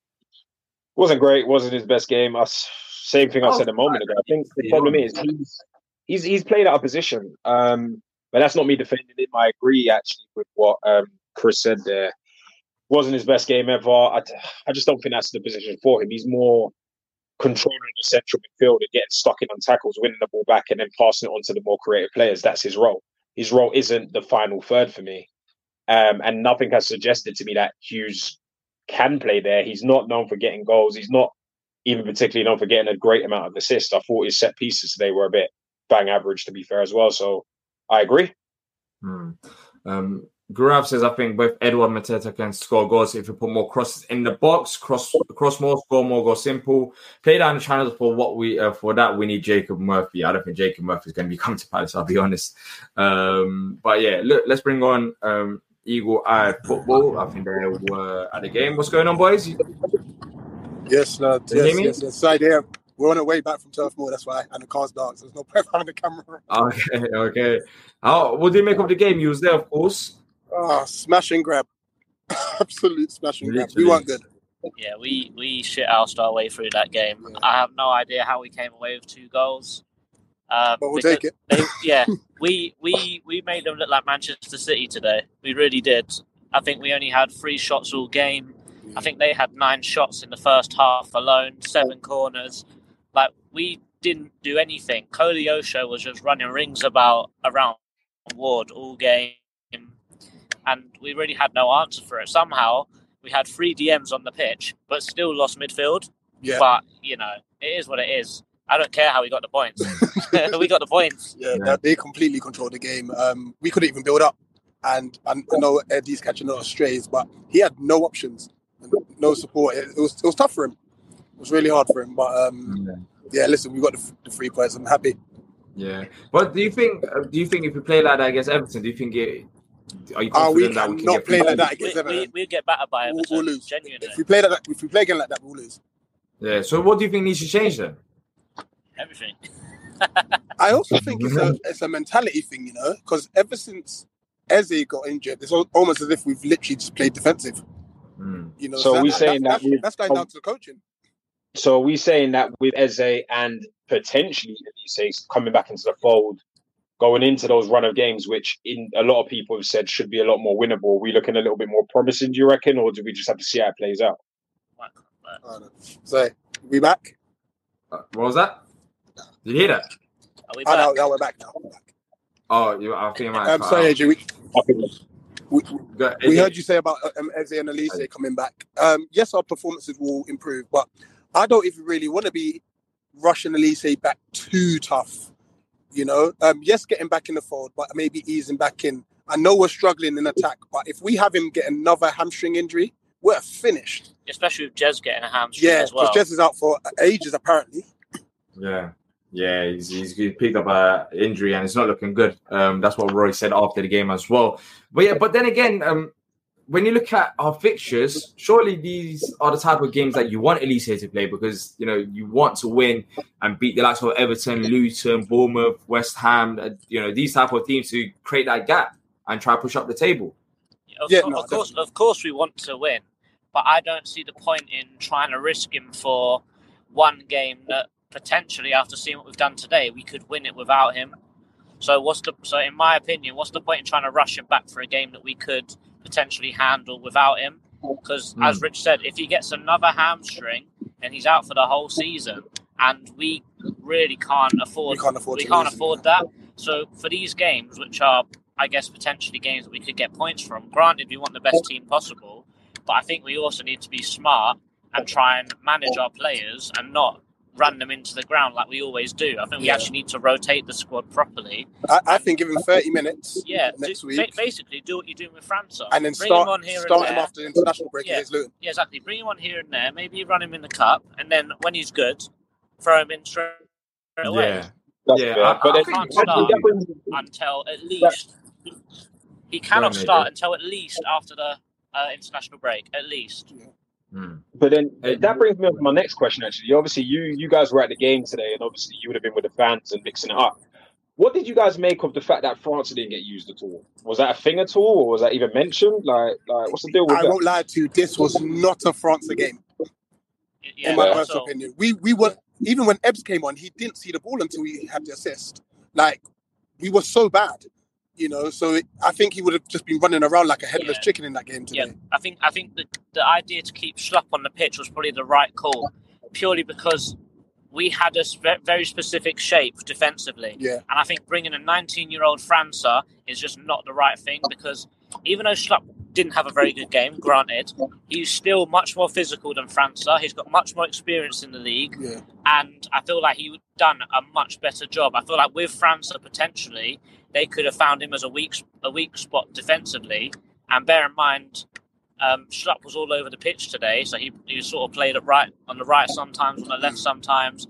Wasn't great. Wasn't his best game. Us. Same thing I said a moment ago. I think the problem is he's he's he's played out of position. Um, but that's not me defending him. I agree actually with what um, Chris said there. Wasn't his best game ever. I, I just don't think that's the position for him. He's more controlling the central midfield and getting stuck in on tackles, winning the ball back, and then passing it on to the more creative players. That's his role. His role isn't the final third for me. Um, and nothing has suggested to me that Hughes can play there. He's not known for getting goals. He's not even particularly known for getting a great amount of assists. I thought his set pieces today were a bit bang average, to be fair, as well. So I agree. Hmm. Um, Gurav says, I think both Edouard and Mateta can score goals if you put more crosses in the box, cross cross more, score more, go simple. Play down the channels for what we uh, for that we need Jacob Murphy. I don't think Jacob Murphy is going to be coming to Palace, I'll be honest. Um, but yeah, look, let's bring on um, Eagle Eye Football. I think they were at the game. What's going on, boys? Yes, lad. Yes, yes, yes. Side here. We're on our way back from Turf Moor, that's why. And the car's dark, so there's no point having the camera. Okay, okay. How, what did you make of the game? You was there, of course. Oh, smash and grab. Absolute smash and grab. We weren't good. Yeah, we, we shit arsed our way through that game. Yeah. I have no idea how we came away with two goals. Um, but we'll take it. They, yeah, we, we, we made them look like Manchester City today. We really did. I think we only had three shots all game. I think they had nine shots in the first half alone, seven corners. Like, we didn't do anything. Koleosho was just running rings about around Ward all game, and we really had no answer for it. Somehow, we had three D Ms on the pitch, but still lost midfield. Yeah. But, you know, it is what it is. I don't care how we got the points. We got the points. Yeah, yeah. They completely controlled the game. Um, we couldn't even build up. And I know Eddie's catching a lot of strays, but he had no options. No support. It was it was tough for him. It was really hard for him. But um, yeah. yeah, listen, we got the, the three points. I'm happy. Yeah, but do you think? Uh, do you think if we play like that against Everton, do you think it? Are you confident uh, we that we can not get play like that we, against Everton? We we get battered by Everton. We'll, we'll lose. Genuinely. If we play like that, if we play again like that, we'll lose. Yeah. So what do you think needs to change then? Everything. I also think it's a it's a mentality thing, you know, because ever since Eze got injured, it's almost as if we've literally just played defensive. Mm. You know, so that, we saying that's, that that's, that's going down to the coaching. So are we saying that with Eze and potentially Elise coming back into the fold, going into those run of games, which in a lot of people have said should be a lot more winnable, are we looking a little bit more promising, do you reckon, or do we just have to see how it plays out? So, we back? Uh, what was that? Did you hear that? Are we back? Oh, no, back? no, we're back now. We're back. Oh, you, I think I I'm sorry, Adrian. We, we, Go, we heard you say about um, Eze and Elise coming back. Um, yes, our performances will improve, but I don't even really want to be rushing Elise back too tough. You know, um, yes, getting back in the fold, but maybe easing back in. I know we're struggling in attack, but if we have him get another hamstring injury, we're finished. Especially with Jez getting a hamstring yeah, as well. Yeah, because Jez is out for ages, apparently. Yeah. Yeah, he's, he's picked up an injury and it's not looking good. Um, that's what Roy said after the game as well. But yeah, but then again, um, when you look at our fixtures, surely these are the type of games that you want Elise to play because, you know, you want to win and beat the likes of Everton, Luton, Bournemouth, West Ham, uh, you know, these type of teams to create that gap and try to push up the table. Of, yeah, no, of course, of course we want to win, but I don't see the point in trying to risk him for one game that potentially, after seeing what we've done today, we could win it without him. So what's the so in my opinion, what's the point in trying to rush him back for a game that we could potentially handle without him? Because mm. as Rich said, if he gets another hamstring and he's out for the whole season, and we really can't afford we can't afford, we can't afford that. So for these games, which are I guess potentially games that we could get points from, granted we want the best team possible, but I think we also need to be smart and try and manage our players and not run them into the ground like we always do. I think we yeah. actually need to rotate the squad properly. I, I think give him thirty minutes yeah, next do, week. Ba- basically, do what you're doing with França. And then Bring start, him on here start and him there. after the international break yeah. against Luton. Yeah, exactly. Bring him on here and there. Maybe run him in the cup. And then when he's good, throw him in straight away. Yeah, That's yeah. fair. I, but I I can't think start brings, until at least... He cannot Right, start yeah. until at least after the uh, international break. At least. Mm. But then that brings me on to my next question. Actually, obviously you you guys were at the game today, and obviously you would have been with the fans and mixing it up. What did you guys make of the fact that France didn't get used at all? Was that a thing at all, or was that even mentioned? Like, like what's the deal with I that? won't lie to you. This was not a France game. Yeah, in my yeah. personal opinion, we we were even when Ebbs came on, he didn't see the ball until he had the assist. Like we were so bad. You know, so it, I think he would have just been running around like a headless Yeah. chicken in that game today. Yeah, I think I think the the idea to keep Schlupp on the pitch was probably the right call, purely because we had a spe- very specific shape defensively. Yeah. And I think bringing a nineteen-year-old França is just not the right thing because even though Schlupp didn't have a very good game, granted, he's still much more physical than França. He's got much more experience in the league. Yeah. And I feel like he would have done a much better job. I feel like with França, potentially, they could have found him as a weak a weak spot defensively. And bear in mind, um, Schlupp was all over the pitch today, so he, he sort of played it right on the right sometimes, on the left sometimes.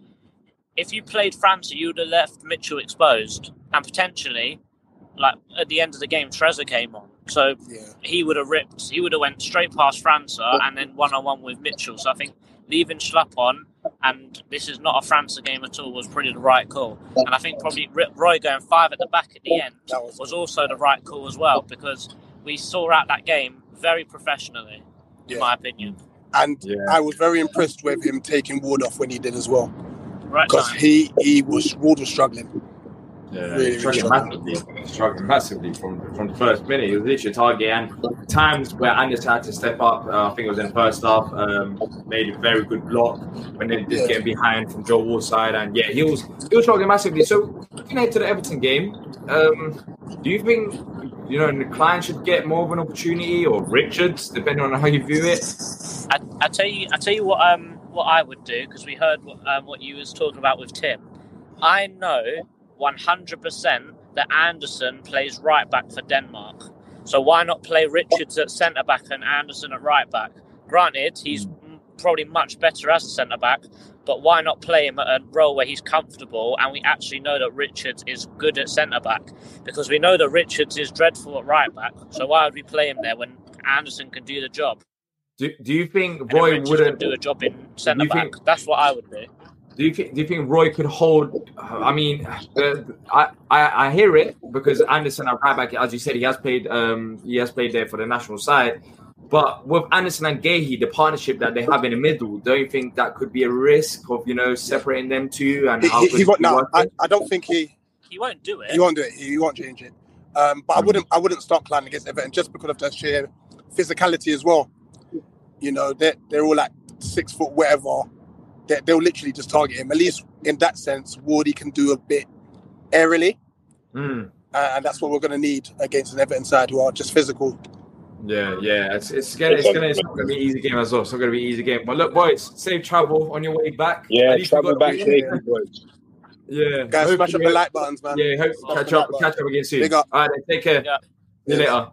If you played França, you would have left Mitchell exposed, and potentially, like at the end of the game, Trezor came on, so yeah. he would have ripped. He would have went straight past França and then one on one with Mitchell. So I think leaving Schlupp on, and this is not a França game at all, was pretty the right call. And I think probably Roy going five at the back at the end was, was also the right call as well, because we saw out that game very professionally, in yeah. my opinion. And Yeah. I was very impressed with him taking Ward off when he did as well, Right because time. he he was Ward was struggling. Yeah, Really, he's really struggling massively. Struggling massively from, from the first minute. He was literally a target, and times where Anderson had to step up. Uh, I think it was in the first half. Um, made a very good block when they just Yeah. getting behind from Joe Ward's side, and yeah, he was he was struggling massively. So looking ahead to the Everton game, um, do you think you know Klein should get more of an opportunity, or Richards, depending on how you view it? I, I tell you, I tell you what, um, what I would do, because we heard what, um, what you was talking about with Tim. I know one hundred percent that Anderson plays right back for Denmark. So why not play Richards at centre back and Anderson at right back? Granted, he's mm. probably much better as a centre back, but why not play him at a role where he's comfortable? And we actually know that Richards is good at centre back, because we know that Richards is dreadful at right back. So why would we play him there when Anderson can do the job? Do, do you think And Roy Richards wouldn't can do a job in centre back? think- That's what I would do. Do you think? Do you think Roy could hold? I mean, uh, I, I I hear it because Anderson at right back, as you said, he has played. Um, he has played there for the national side. But with Anderson and Gahey, the partnership that they have in the middle, don't you think that could be a risk of you know separating them two? And He, how he, good he won't, he no, was? I, I don't think he He won't do it. he won't do it. He, he won't change it. Um, but I wouldn't I wouldn't start Klein against Everton just because of their sheer physicality as well. You know, they're they're all like six foot whatever. They, they'll literally just target him. At least in that sense, Wardy can do a bit airily, Mm. uh, and that's what we're going to need against an Everton side who are just physical. Yeah, yeah, it's it's gonna it's gonna it's not gonna be an easy game as well. It's not gonna be an easy game. But look, boys, safe travel on your way back. Yeah, At least we travel got- back safely, boys. Yeah, Guys, smash up hopefully- the like buttons, man. Yeah, hope Smash catch the up like catch button. up again soon. Big up. All right, then, take care. Yeah. See you later.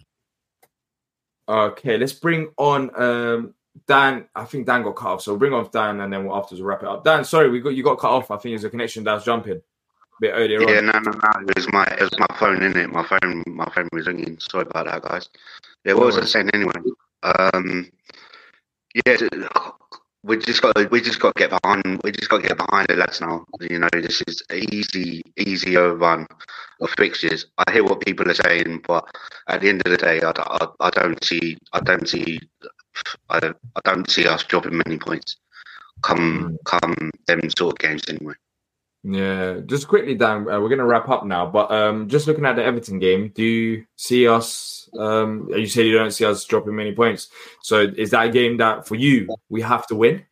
Okay, let's bring on um, Dan. I think Dan got cut off, so bring on Dan, and then we'll afterwards wrap it up. Dan, sorry, we got you got cut off. I think it's a connection that's jumping. bit earlier yeah, on. no, no, no. It was my, it was my phone, innit? My phone, my phone was ringing. Sorry about that, guys. Yeah, what was I saying anyway? Um, yeah, we just got, we just got to get behind, we just got to get behind the lads now. You know, this is easy, easy overrun of fixtures. I hear what people are saying, but at the end of the day, I, I, I don't see, I don't see, I don't, I don't see us dropping many points. Come, come, them sort of games anyway. Yeah, just quickly, Dan, uh, we're going to wrap up now, but um, just looking at the Everton game, do you see us, um, you said you don't see us dropping many points. So is that a game that, for you, we have to win?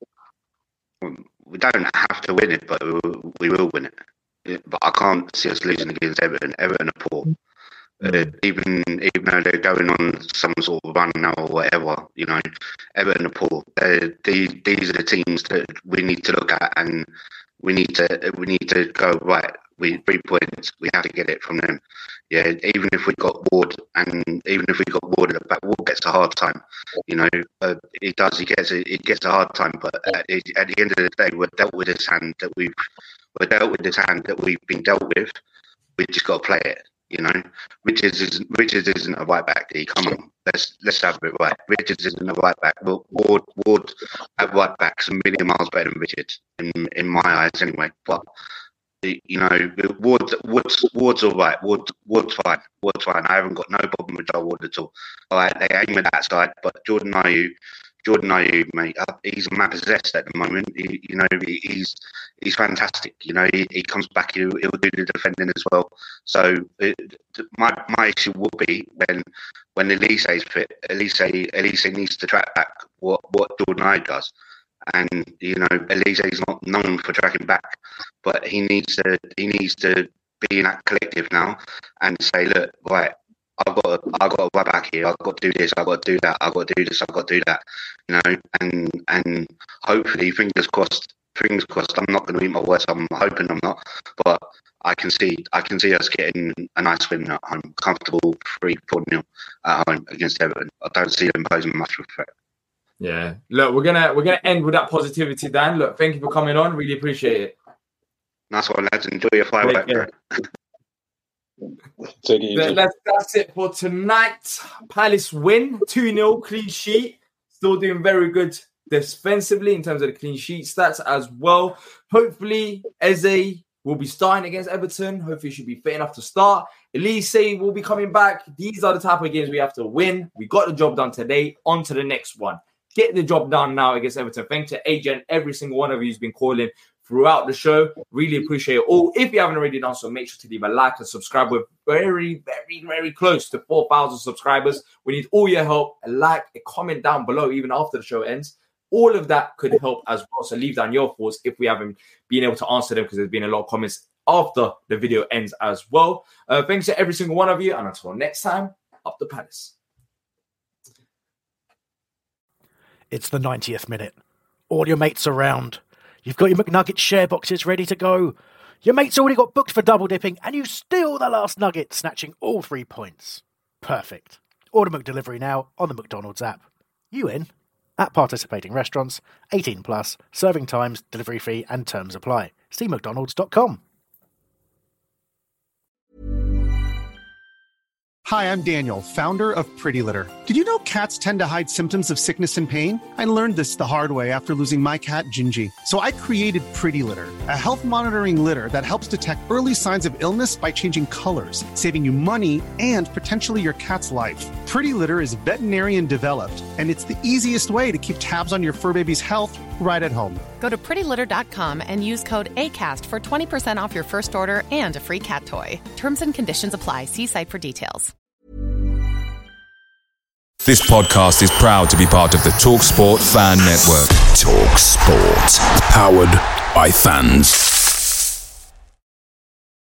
We don't have to win it, but we will, we will win it. But I can't see us losing against Everton. Everton are poor. Uh, even even though they're going on some sort of run now or whatever, you know, Everton are poor. They're, they, these are the teams that we need to look at, and we need to we need to go right. We three points. We have to get it from them. Yeah, even if we got Ward, and even if we got Ward at the back, Ward gets a hard time. You know, uh, he does. He gets a, he gets a hard time. But at, at the end of the day, we're dealt with this hand that we've we're dealt with this hand that we've been dealt with. We just got to play it. You know, Richards isn't Richards isn't a right back. D. Come on, let's let's have it right. Richards isn't a right back. Ward Ward at right back's a million miles better than Richards in in my eyes, anyway. But you know, Ward Ward's Ward's all right. Ward Ward's fine. Ward's fine. I haven't got no problem with Joe Ward at all. All right, they aim at that side, but Jordan Ayew. Jordan Ayew, mate, he's a man possessed at the moment. He, you know, he, he's he's fantastic. You know, he, he comes back, he'll, he'll do the defending as well. So it, my my issue will be when when Elise is fit. Elise Elise needs to track back what what Jordan Ayew does, and you know, Elise is not known for tracking back, but he needs to he needs to be in that collective now and say, look, right. I've got, to, I've got to right back here. I've got to do this. I've got to do that. I've got to do this. I've got to do that. You know, and and hopefully, fingers crossed. Fingers crossed. I'm not going to eat my words. I'm hoping I'm not, but I can see, I can see us getting a nice win at home, comfortable three, four nil at home against Everton. I don't see them posing much of a threat. Yeah. Look, we're gonna we're gonna end with that positivity, Dan. Look, thank you for coming on. Really appreciate it. Nice one, lads. Enjoy your firework. Take it easy. That's, that's it for tonight. Palace win two nil, clean sheet. Still doing very good defensively in terms of the clean sheet stats as well. Hopefully, Eze will be starting against Everton. Hopefully, he should be fit enough to start. Elise will be coming back. These are the type of games we have to win. We got the job done today. On to the next one. Get the job done now against Everton. Thanks to A J and every single one of you who's been calling throughout the show. Really appreciate it all. If you haven't already done so, make sure to leave a like and subscribe. We're very, very, very close to four thousand subscribers. We need all your help. A like, a comment down below, even after the show ends. All of that could help as well. So leave down your thoughts if we haven't been able to answer them, because there's been a lot of comments after the video ends as well. Uh, thanks to every single one of you. And until next time, up the Palace. It's the ninetieth minute. All your mates around. You've got your McNugget share boxes ready to go. Your mate's already got booked for double dipping, and you steal the last nugget, snatching all three points. Perfect. Order McDelivery now on the McDonald's app. You in? At participating restaurants, eighteen plus, serving times, delivery fee, and terms apply. See mcdonalds dot com. Hi, I'm Daniel, founder of Pretty Litter. Did you know cats tend to hide symptoms of sickness and pain? I learned this the hard way after losing my cat, Gingy. So I created Pretty Litter, a health monitoring litter that helps detect early signs of illness by changing colors, saving you money and potentially your cat's life. Pretty Litter is veterinarian developed, and it's the easiest way to keep tabs on your fur baby's health right at home. Go to pretty litter dot com and use code ACAST for twenty percent off your first order and a free cat toy. Terms and conditions apply. See site for details. This podcast is proud to be part of the TalkSport Fan Network. TalkSport. Powered by fans.